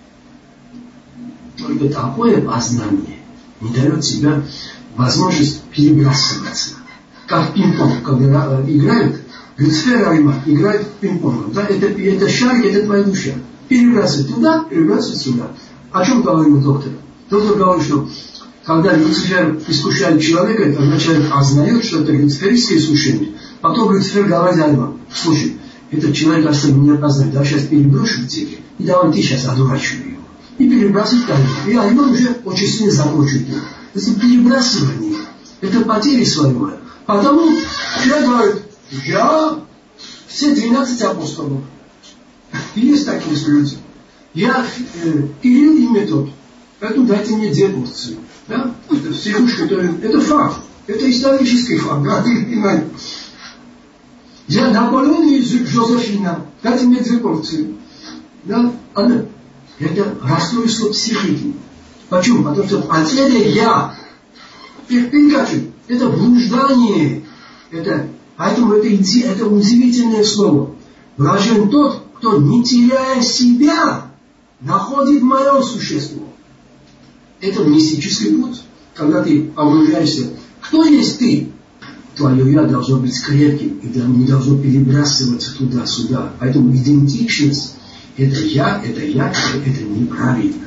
Только такое познание не дает тебе возможность перебрасываться. Как пинг-понг, когда играют, Люцифер Ариман играет в пинг-понг. Да? Это шарик, это твоя душа. Перебрасывай туда, перебрасывай сюда. О чем говорил доктор? Доктор говорит, что когда Люцифер искушает человека, тогда человек осознает, что это люциферическое искушение. Потом Люцифер говорит Ариман: слушай, этот человек остался меня познать, да, сейчас переброшу в тебе, и давай ты сейчас одурачивай его. И перебрасывает Ариман. И Ариман уже очень сильно закручивает его. Это перебрасывание, это потери своего. Потому человек говорит: я все 12 апостолов. И есть такие люди. Я Кирилл и Метод. Поэтому дайте мне 2 порции. Да? Это Всевышний, это факт. Это исторический факт. Да? Я Наполеон и Жозефина. Дайте мне 2 порции. Да? Это расстройство психики. Почему? Потому что потеря я. Это блуждание. Поэтому это удивительное слово. Блажен тот, кто, не теряя себя, находит мое существо. Это мистический путь. Когда ты погружаешься, кто есть ты? Твое я должно быть крепким и не должно перебрасываться туда-сюда. Поэтому идентичность, это неправильно.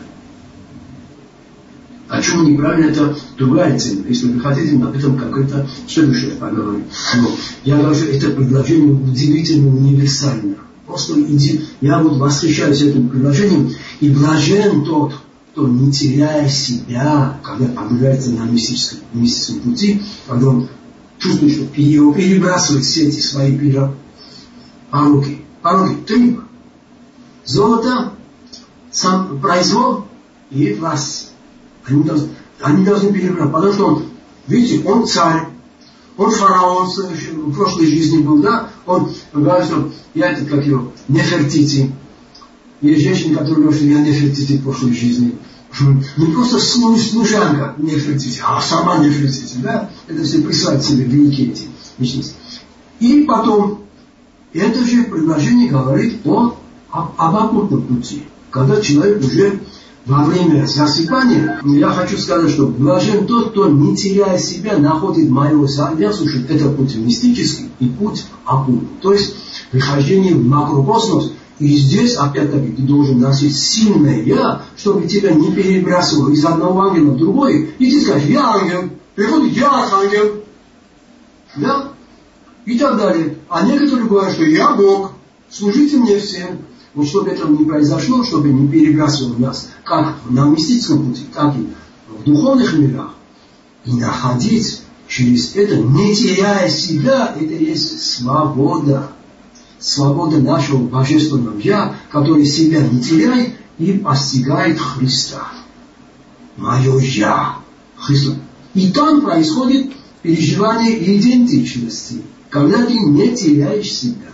Почему неправильно, это другая тема. Если вы хотите, об этом как-то следующее поговорим. Но я говорю, это предложение удивительно универсально. Просто я восхищаюсь этим предложением. И блажен тот, кто, не теряя себя, когда погружается на мистическом пути, когда он чувствует, что его перебрасывает все эти свои пороки. 3. Золото, сам произвол и власть. Они должны перебрать, потому что он, видите, он царь, он фараон в прошлой жизни был, да, он говорит, что я Нефертити. Есть женщины, которые говорят, что я Нефертити в прошлой жизни. Не просто служанка Нефертити, а сама Нефертити, да, это все присваивают себе великие эти личности. И потом, это же предложение говорит об оккультном пути, когда человек уже во время засыпания, я хочу сказать, что блажен тот, кто, не теряя себя, находит мое я слушаю, это путь мистический и путь оккультный. То есть прихождение в макрокосмос. И здесь, опять-таки, ты должен носить сильное я, чтобы тебя не перебрасывало из одного ангела в другой. И ты скажешь, я ангел, приходит, я ангел. Да? И так далее. А некоторые говорят, что я Бог, служите мне всем. Вот чтобы этого не произошло, чтобы не перебрасывало нас, как на мистическом пути, так и в духовных мирах. И находить через это, не теряя себя, это есть свобода. Свобода нашего божественного Я, который себя не теряет и постигает Христа. Мое Я. Христос. И там происходит переживание идентичности, когда ты не теряешь себя.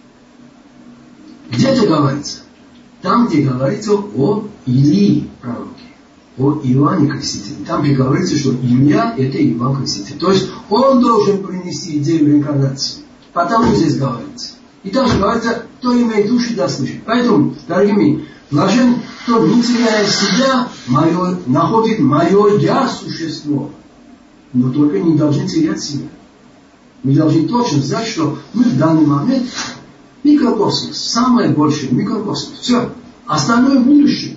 Где это говорится? Там, где говорится о Илии, пророке, о Иоанне Крестителе. Там, где говорится, что Илья – это Иоанн Креститель. То есть он должен принести идею реинкарнации. Потому здесь говорится. И также говорится, кто имеет души, да слышит. Поэтому, дорогие мои, блажен, кто, не теряя себя, находит мое я существо. Но только не должны терять себя. Мы должны точно знать, что мы в данный момент микрокосмос, самое большее микрокосмос. Все. Остальное будущее.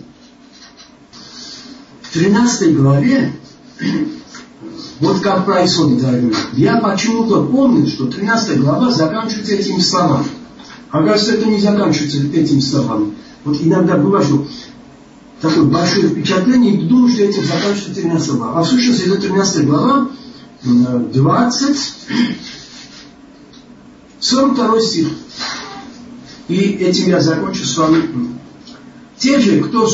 В 13 главе, вот как происходит, дорогие. Я почему-то помню, что 13 глава заканчивается этими словами. А кажется, это не заканчивается этими словами. Вот иногда бывает, что такое большое впечатление, и думаю, что этим заканчивается 13 глава. А в сущности, это 13 глава, 42 стих. И этим я закончу с вами. Те же, кто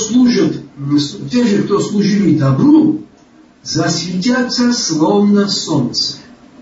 служили добру, засветятся словно солнце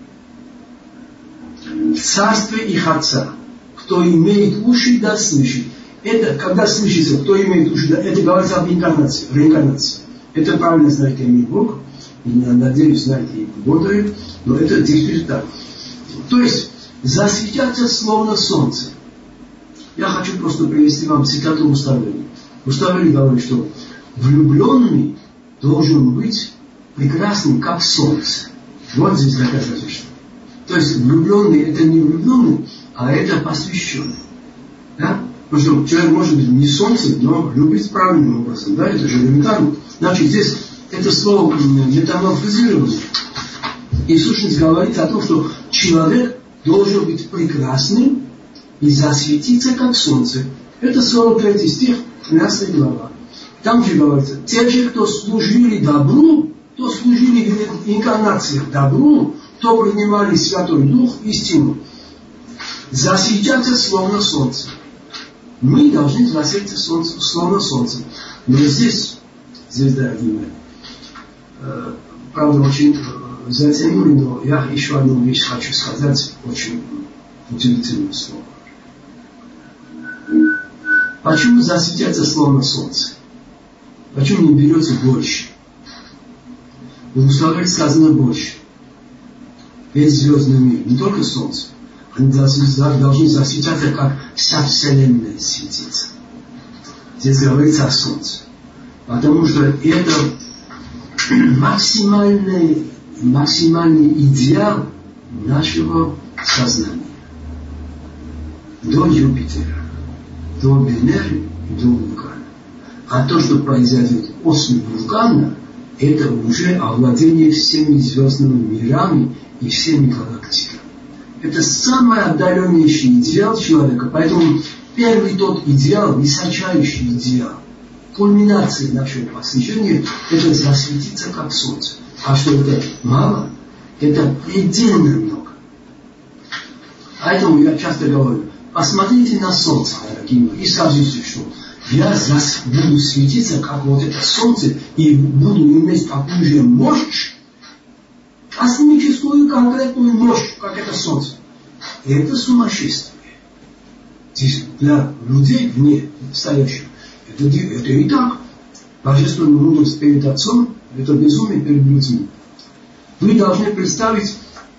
в царстве их Отца. Кто имеет уши, да слышит. Это, когда слышится, кто имеет уши, да, это говорится об реинкарнации. Это правильно знает имя Бог. И, надеюсь, знаете и работает. Но это действительно так. То есть, засветятся словно солнце. Я хочу просто привести вам цитату Уставели. Уставели говорит, что влюбленный должен быть прекрасным, как солнце. Вот здесь доказательство. То есть влюбленный это не влюбленный, а это посвященный. Да? Потому что человек может быть не солнце, но любить правильным образом. Да? Это же элементарно. Значит, здесь это слово метаморфизировано. И в сущности говорит о том, что человек должен быть прекрасным и засветиться, как солнце. Это 43 стих, 13 глава. Там же говорится, те же, кто служили добру, то служили в инкарнациях добру, то принимали Святой Дух, истину. Засветятся словно солнце. Мы должны засветиться словно солнце. Но здесь звезда огненная. Правда, очень затянули, но я еще одну вещь хочу сказать, очень удивительное слово. Почему засветятся словно солнце? Почему не берется больше? В Устале сказано больше. Весь звездный мир, не только солнце, они должны засветаться, как вся Вселенная светится. Здесь говорится о солнце. Потому что это максимальный идеал нашего сознания. До Юпитера, до Венеры и до вулкана. А то, что произойдет после вулкана, это уже овладение всеми звездными мирами и всеми галактиками. Это самый отдаленнейший идеал человека, поэтому первый тот идеал, высочайший идеал, кульминация нашего постижения, это засветиться как солнце. А что это мало? Это предельно много. Поэтому я часто говорю, посмотрите на солнце, дорогие мои, и скажите, что я буду светиться, как вот это солнце, и буду иметь такую же мощь, космическую конкретную мощь, как это солнце. И это сумасшествие. Здесь для людей вне стоящих, это и так. Божественную мудрость перед Отцом, это безумие перед людьми. Вы должны представить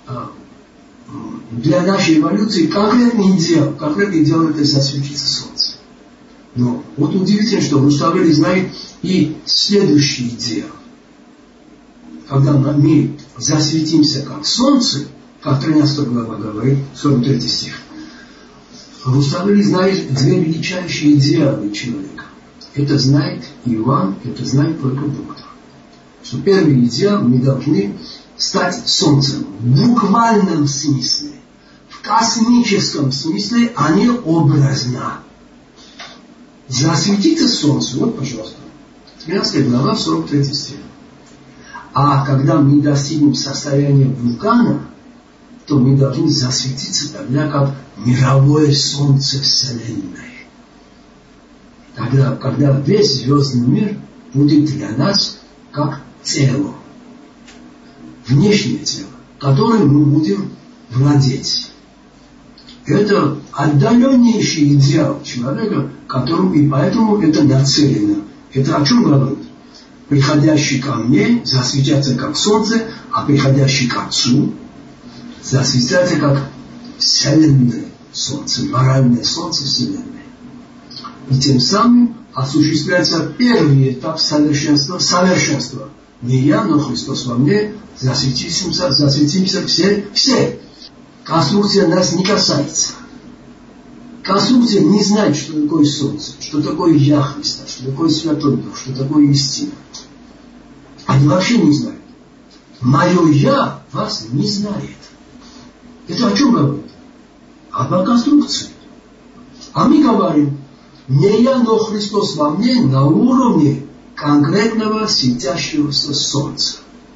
для нашей эволюции конкретный идеал. Конкретный идеал это засветиться солнце. Но вот удивительно, что Руставели знает и следующий идеал. Когда мы засветимся как солнце, как 13 глава говорит, 43 стих, Руставели знает две величайшие идеалы человека. Это знает Иоанн, это знает только доктор. Что первый идеал, мы должны стать солнцем в буквальном смысле, в космическом смысле, а не образно. Засветиться солнце, вот, пожалуйста, 13 глава, 43 стих. А когда мы достигнем состояния вулкана, то мы должны засветиться тогда, как мировое солнце Вселенной. Тогда, когда весь звездный мир будет для нас как тело, внешнее тело, которым мы будем владеть. Это отдаленнейший идеал человека, которому и поэтому это нацелено. Это о чем говорит? Приходящий ко мне засветятся как солнце, а приходящий к Отцу засветятся как Вселенное солнце, моральное солнце Вселенной. И тем самым осуществляется первый этап совершенства. Не я, но Христос во мне, засветимся все. Конструкция нас не касается. Конструкция не знает, что такое солнце, что такое Я Христа, что такое Святой Дух, что такое истина. Они вообще не знают. Мое Я вас не знает. Это о чем говорит? Об конструкции. А мы говорим, не я, но Христос во мне на уровне конкретного светящегося солнца.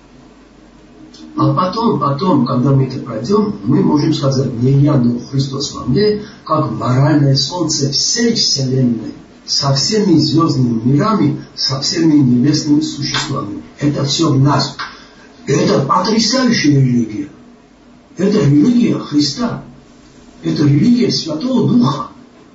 А потом, когда мы это пройдем, мы можем сказать, не я, но Христос во мне, как моральное солнце всей Вселенной, со всеми звездными мирами, со всеми небесными существами. Это все в нас. Это потрясающая религия. Это религия Христа. Это религия Святого Духа.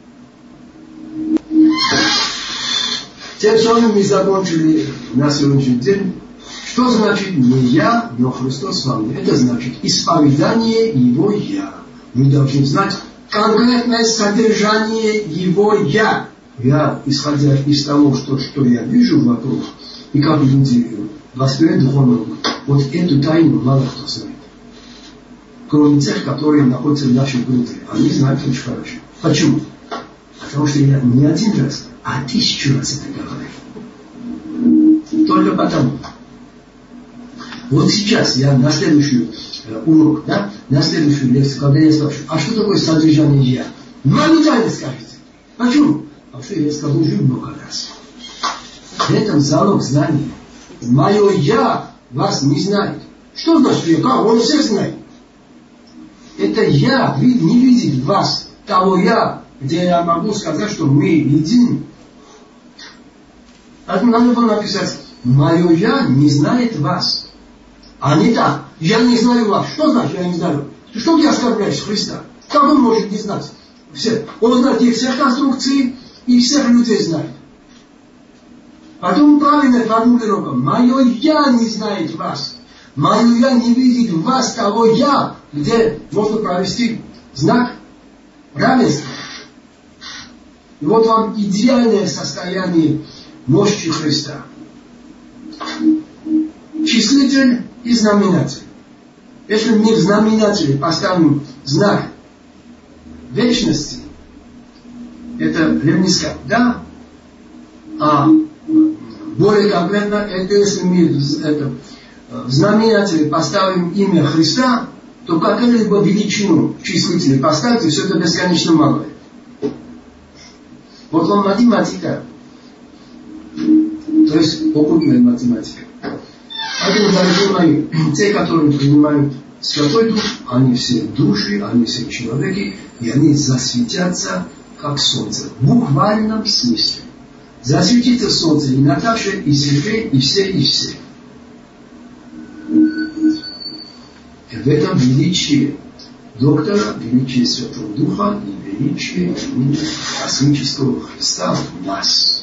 Тем самым мы закончили на сегодняшний день. Что значит не я, но Христос во мне? Это значит исповедание Его Я. Мы должны знать конкретное содержание Его Я. Я, исходя из того, что я вижу вокруг, и как люди воспринимают духовно, вот эту тайну мало кто знает. Кроме тех, которые находятся в нашей группе. Они знают очень хорошо. Почему? Потому что я не один раз, а 1000 раз это говорю. Только потому. Вот сейчас я на следующий урок, на следующую лекцию, когда я спрашиваю, а что такое содержание Я? Моментально скажите. Почему? Потому что я скажу уже много раз. В этом залог знания. Мое Я вас не знает. Что значит Я? Как? Он всех знает. Это Я не видит вас, того Я, где я могу сказать, что мы едины. Надо было написать мое я не знает вас. А не так. Я не знаю вас. Что значит я не знаю? Что ты оскорбляешь Христа? Как он может не знать? Он знает и всех конструкций, и всех людей знает. Потом правильная формулировка. Мое я не знает вас. Мое я не видит в вас того я, где можно провести знак равенства. И вот вам идеальное состояние мощи Христа. Числитель и знаменатель. Если мы в знаменателе поставим знак вечности, это ремеска, да? А более конкретно, это если мы в знаменателе поставим имя Христа, то какую-либо величину в числителе поставить, и все это бесконечно малое. Вот вам математика. То есть оккультная математика. Поэтому, дорогие мои, те, которые принимают Святой Дух, они все души, они все человеки, и они засветятся, как солнце. В буквальном смысле. Засветится солнце и Наташа, и Сергей, и все, и все. И в этом величие доктора, величие Святого Духа и величие космического Христа в нас.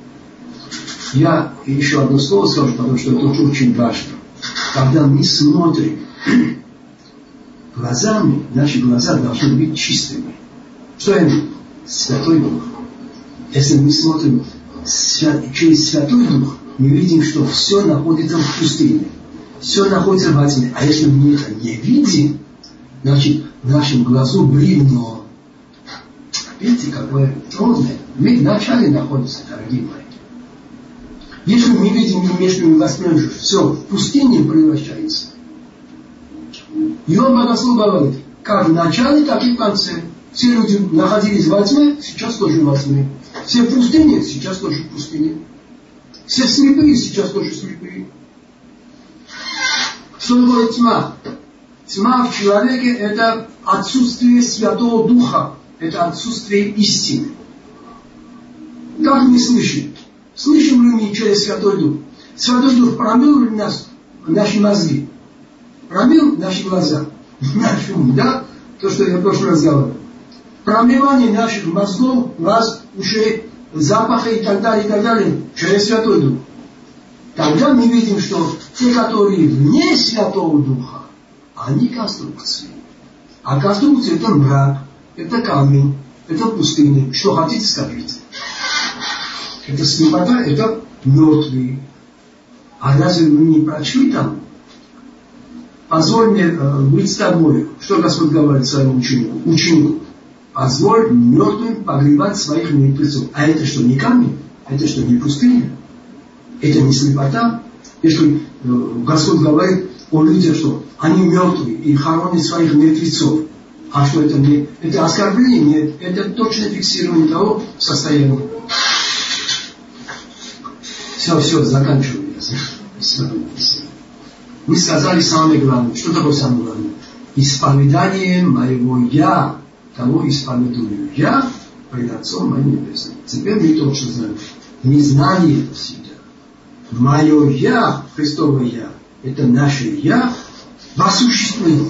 Я еще одно слово скажу, потому что это очень важно. Когда мы смотрим глазами, наши глаза должны быть чистыми. Что я имею? Святой Дух. Если мы смотрим через Святой Дух, мы видим, что все находится в пустыне. Все находится во тьме. А если мы это не видим, значит, в нашем глазу бревно. Видите, какое трудное. Мы вначале находимся, дорогие мои. Если мы видим между глазами, все в пустыне превращается. Иоанн Богослов говорит, как в начале, так и в конце. Все люди находились во тьме, сейчас тоже во тьме. Все в пустыне, сейчас тоже в пустыне. Все слепые, сейчас тоже слепые. Что такое тьма? Тьма в человеке – это отсутствие Святого Духа. Это отсутствие истины. Как мы слышим? Слышим ли мы через Святой Дух? Святой Дух промыл ли нас, наши мозги? Промыл наши глаза? Наш ум, да? То, что я в прошлый раз говорил. Промывание наших мозгов, глаз, ушей, запаха и так далее, через Святой Дух. Тогда мы видим, что те, которые вне Святого Духа, они конструкции. А конструкция – это мрак, это камень, это пустыня. Что хотите, скажите. Это слепота, это мертвые. А разве мы не прочли там? Позволь мне быть с тобой. Что Господь говорит своему ученику? Позволь мертвым погребать своих мертвецов. А это что, не камень? Это что, не пустыня? Это не слепота? Если Господь говорит о людях, что они мертвые и хоронят своих мертвецов. А что это не? Это оскорбление? Нет. Это точно фиксирование того состояния. Все, заканчиваю я. Мы сказали самое главное. Что такое самое главное? Исповедание моего «Я», того исповедую я пред Отцом моим Небесным. Теперь мы точно знаем. Незнание себя. Мое «Я», Христово «Я», это наше «Я» в осуществлении.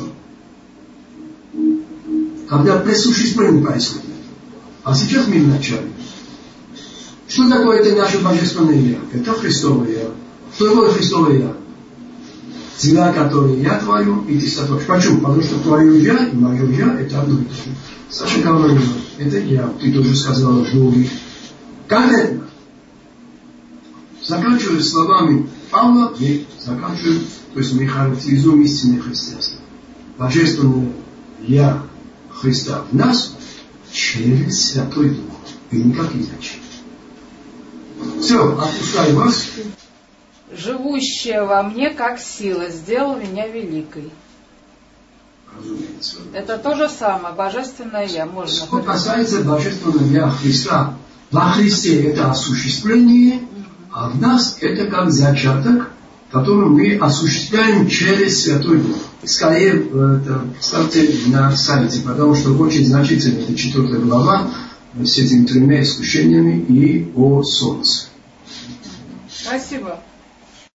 Когда присуществление происходит. А сейчас мы в начале. Что такое это наше божественное «Я»? Это Христово «Я». Что такое Христово «Я»? Дела, которые я творю, и ты сотворишь. Почему? Потому что твое «Я» и мое «Я» это одно и то же. Саша говорила, это я. Ты тоже сказала Боги. Конкретно. Заканчиваю словами Павла, мы заканчиваем, то есть мы характеризуем истинное христианство. Божественное «Я» Христа в нас через Святой Дух. И никак иначе. Все, отпускаю вас. Живущая во мне, как сила, сделала меня великой. Разумеется. Это то же самое, божественное Я. Можно. Что касается божественного Я Христа, во Христе это осуществление, а в нас это как зачаток, который мы осуществляем через Святой Дух. Скорее, это ставьте на сайте, потому что очень значительно, это 4 глава, с этими 3 искушениями и о солнце. Спасибо.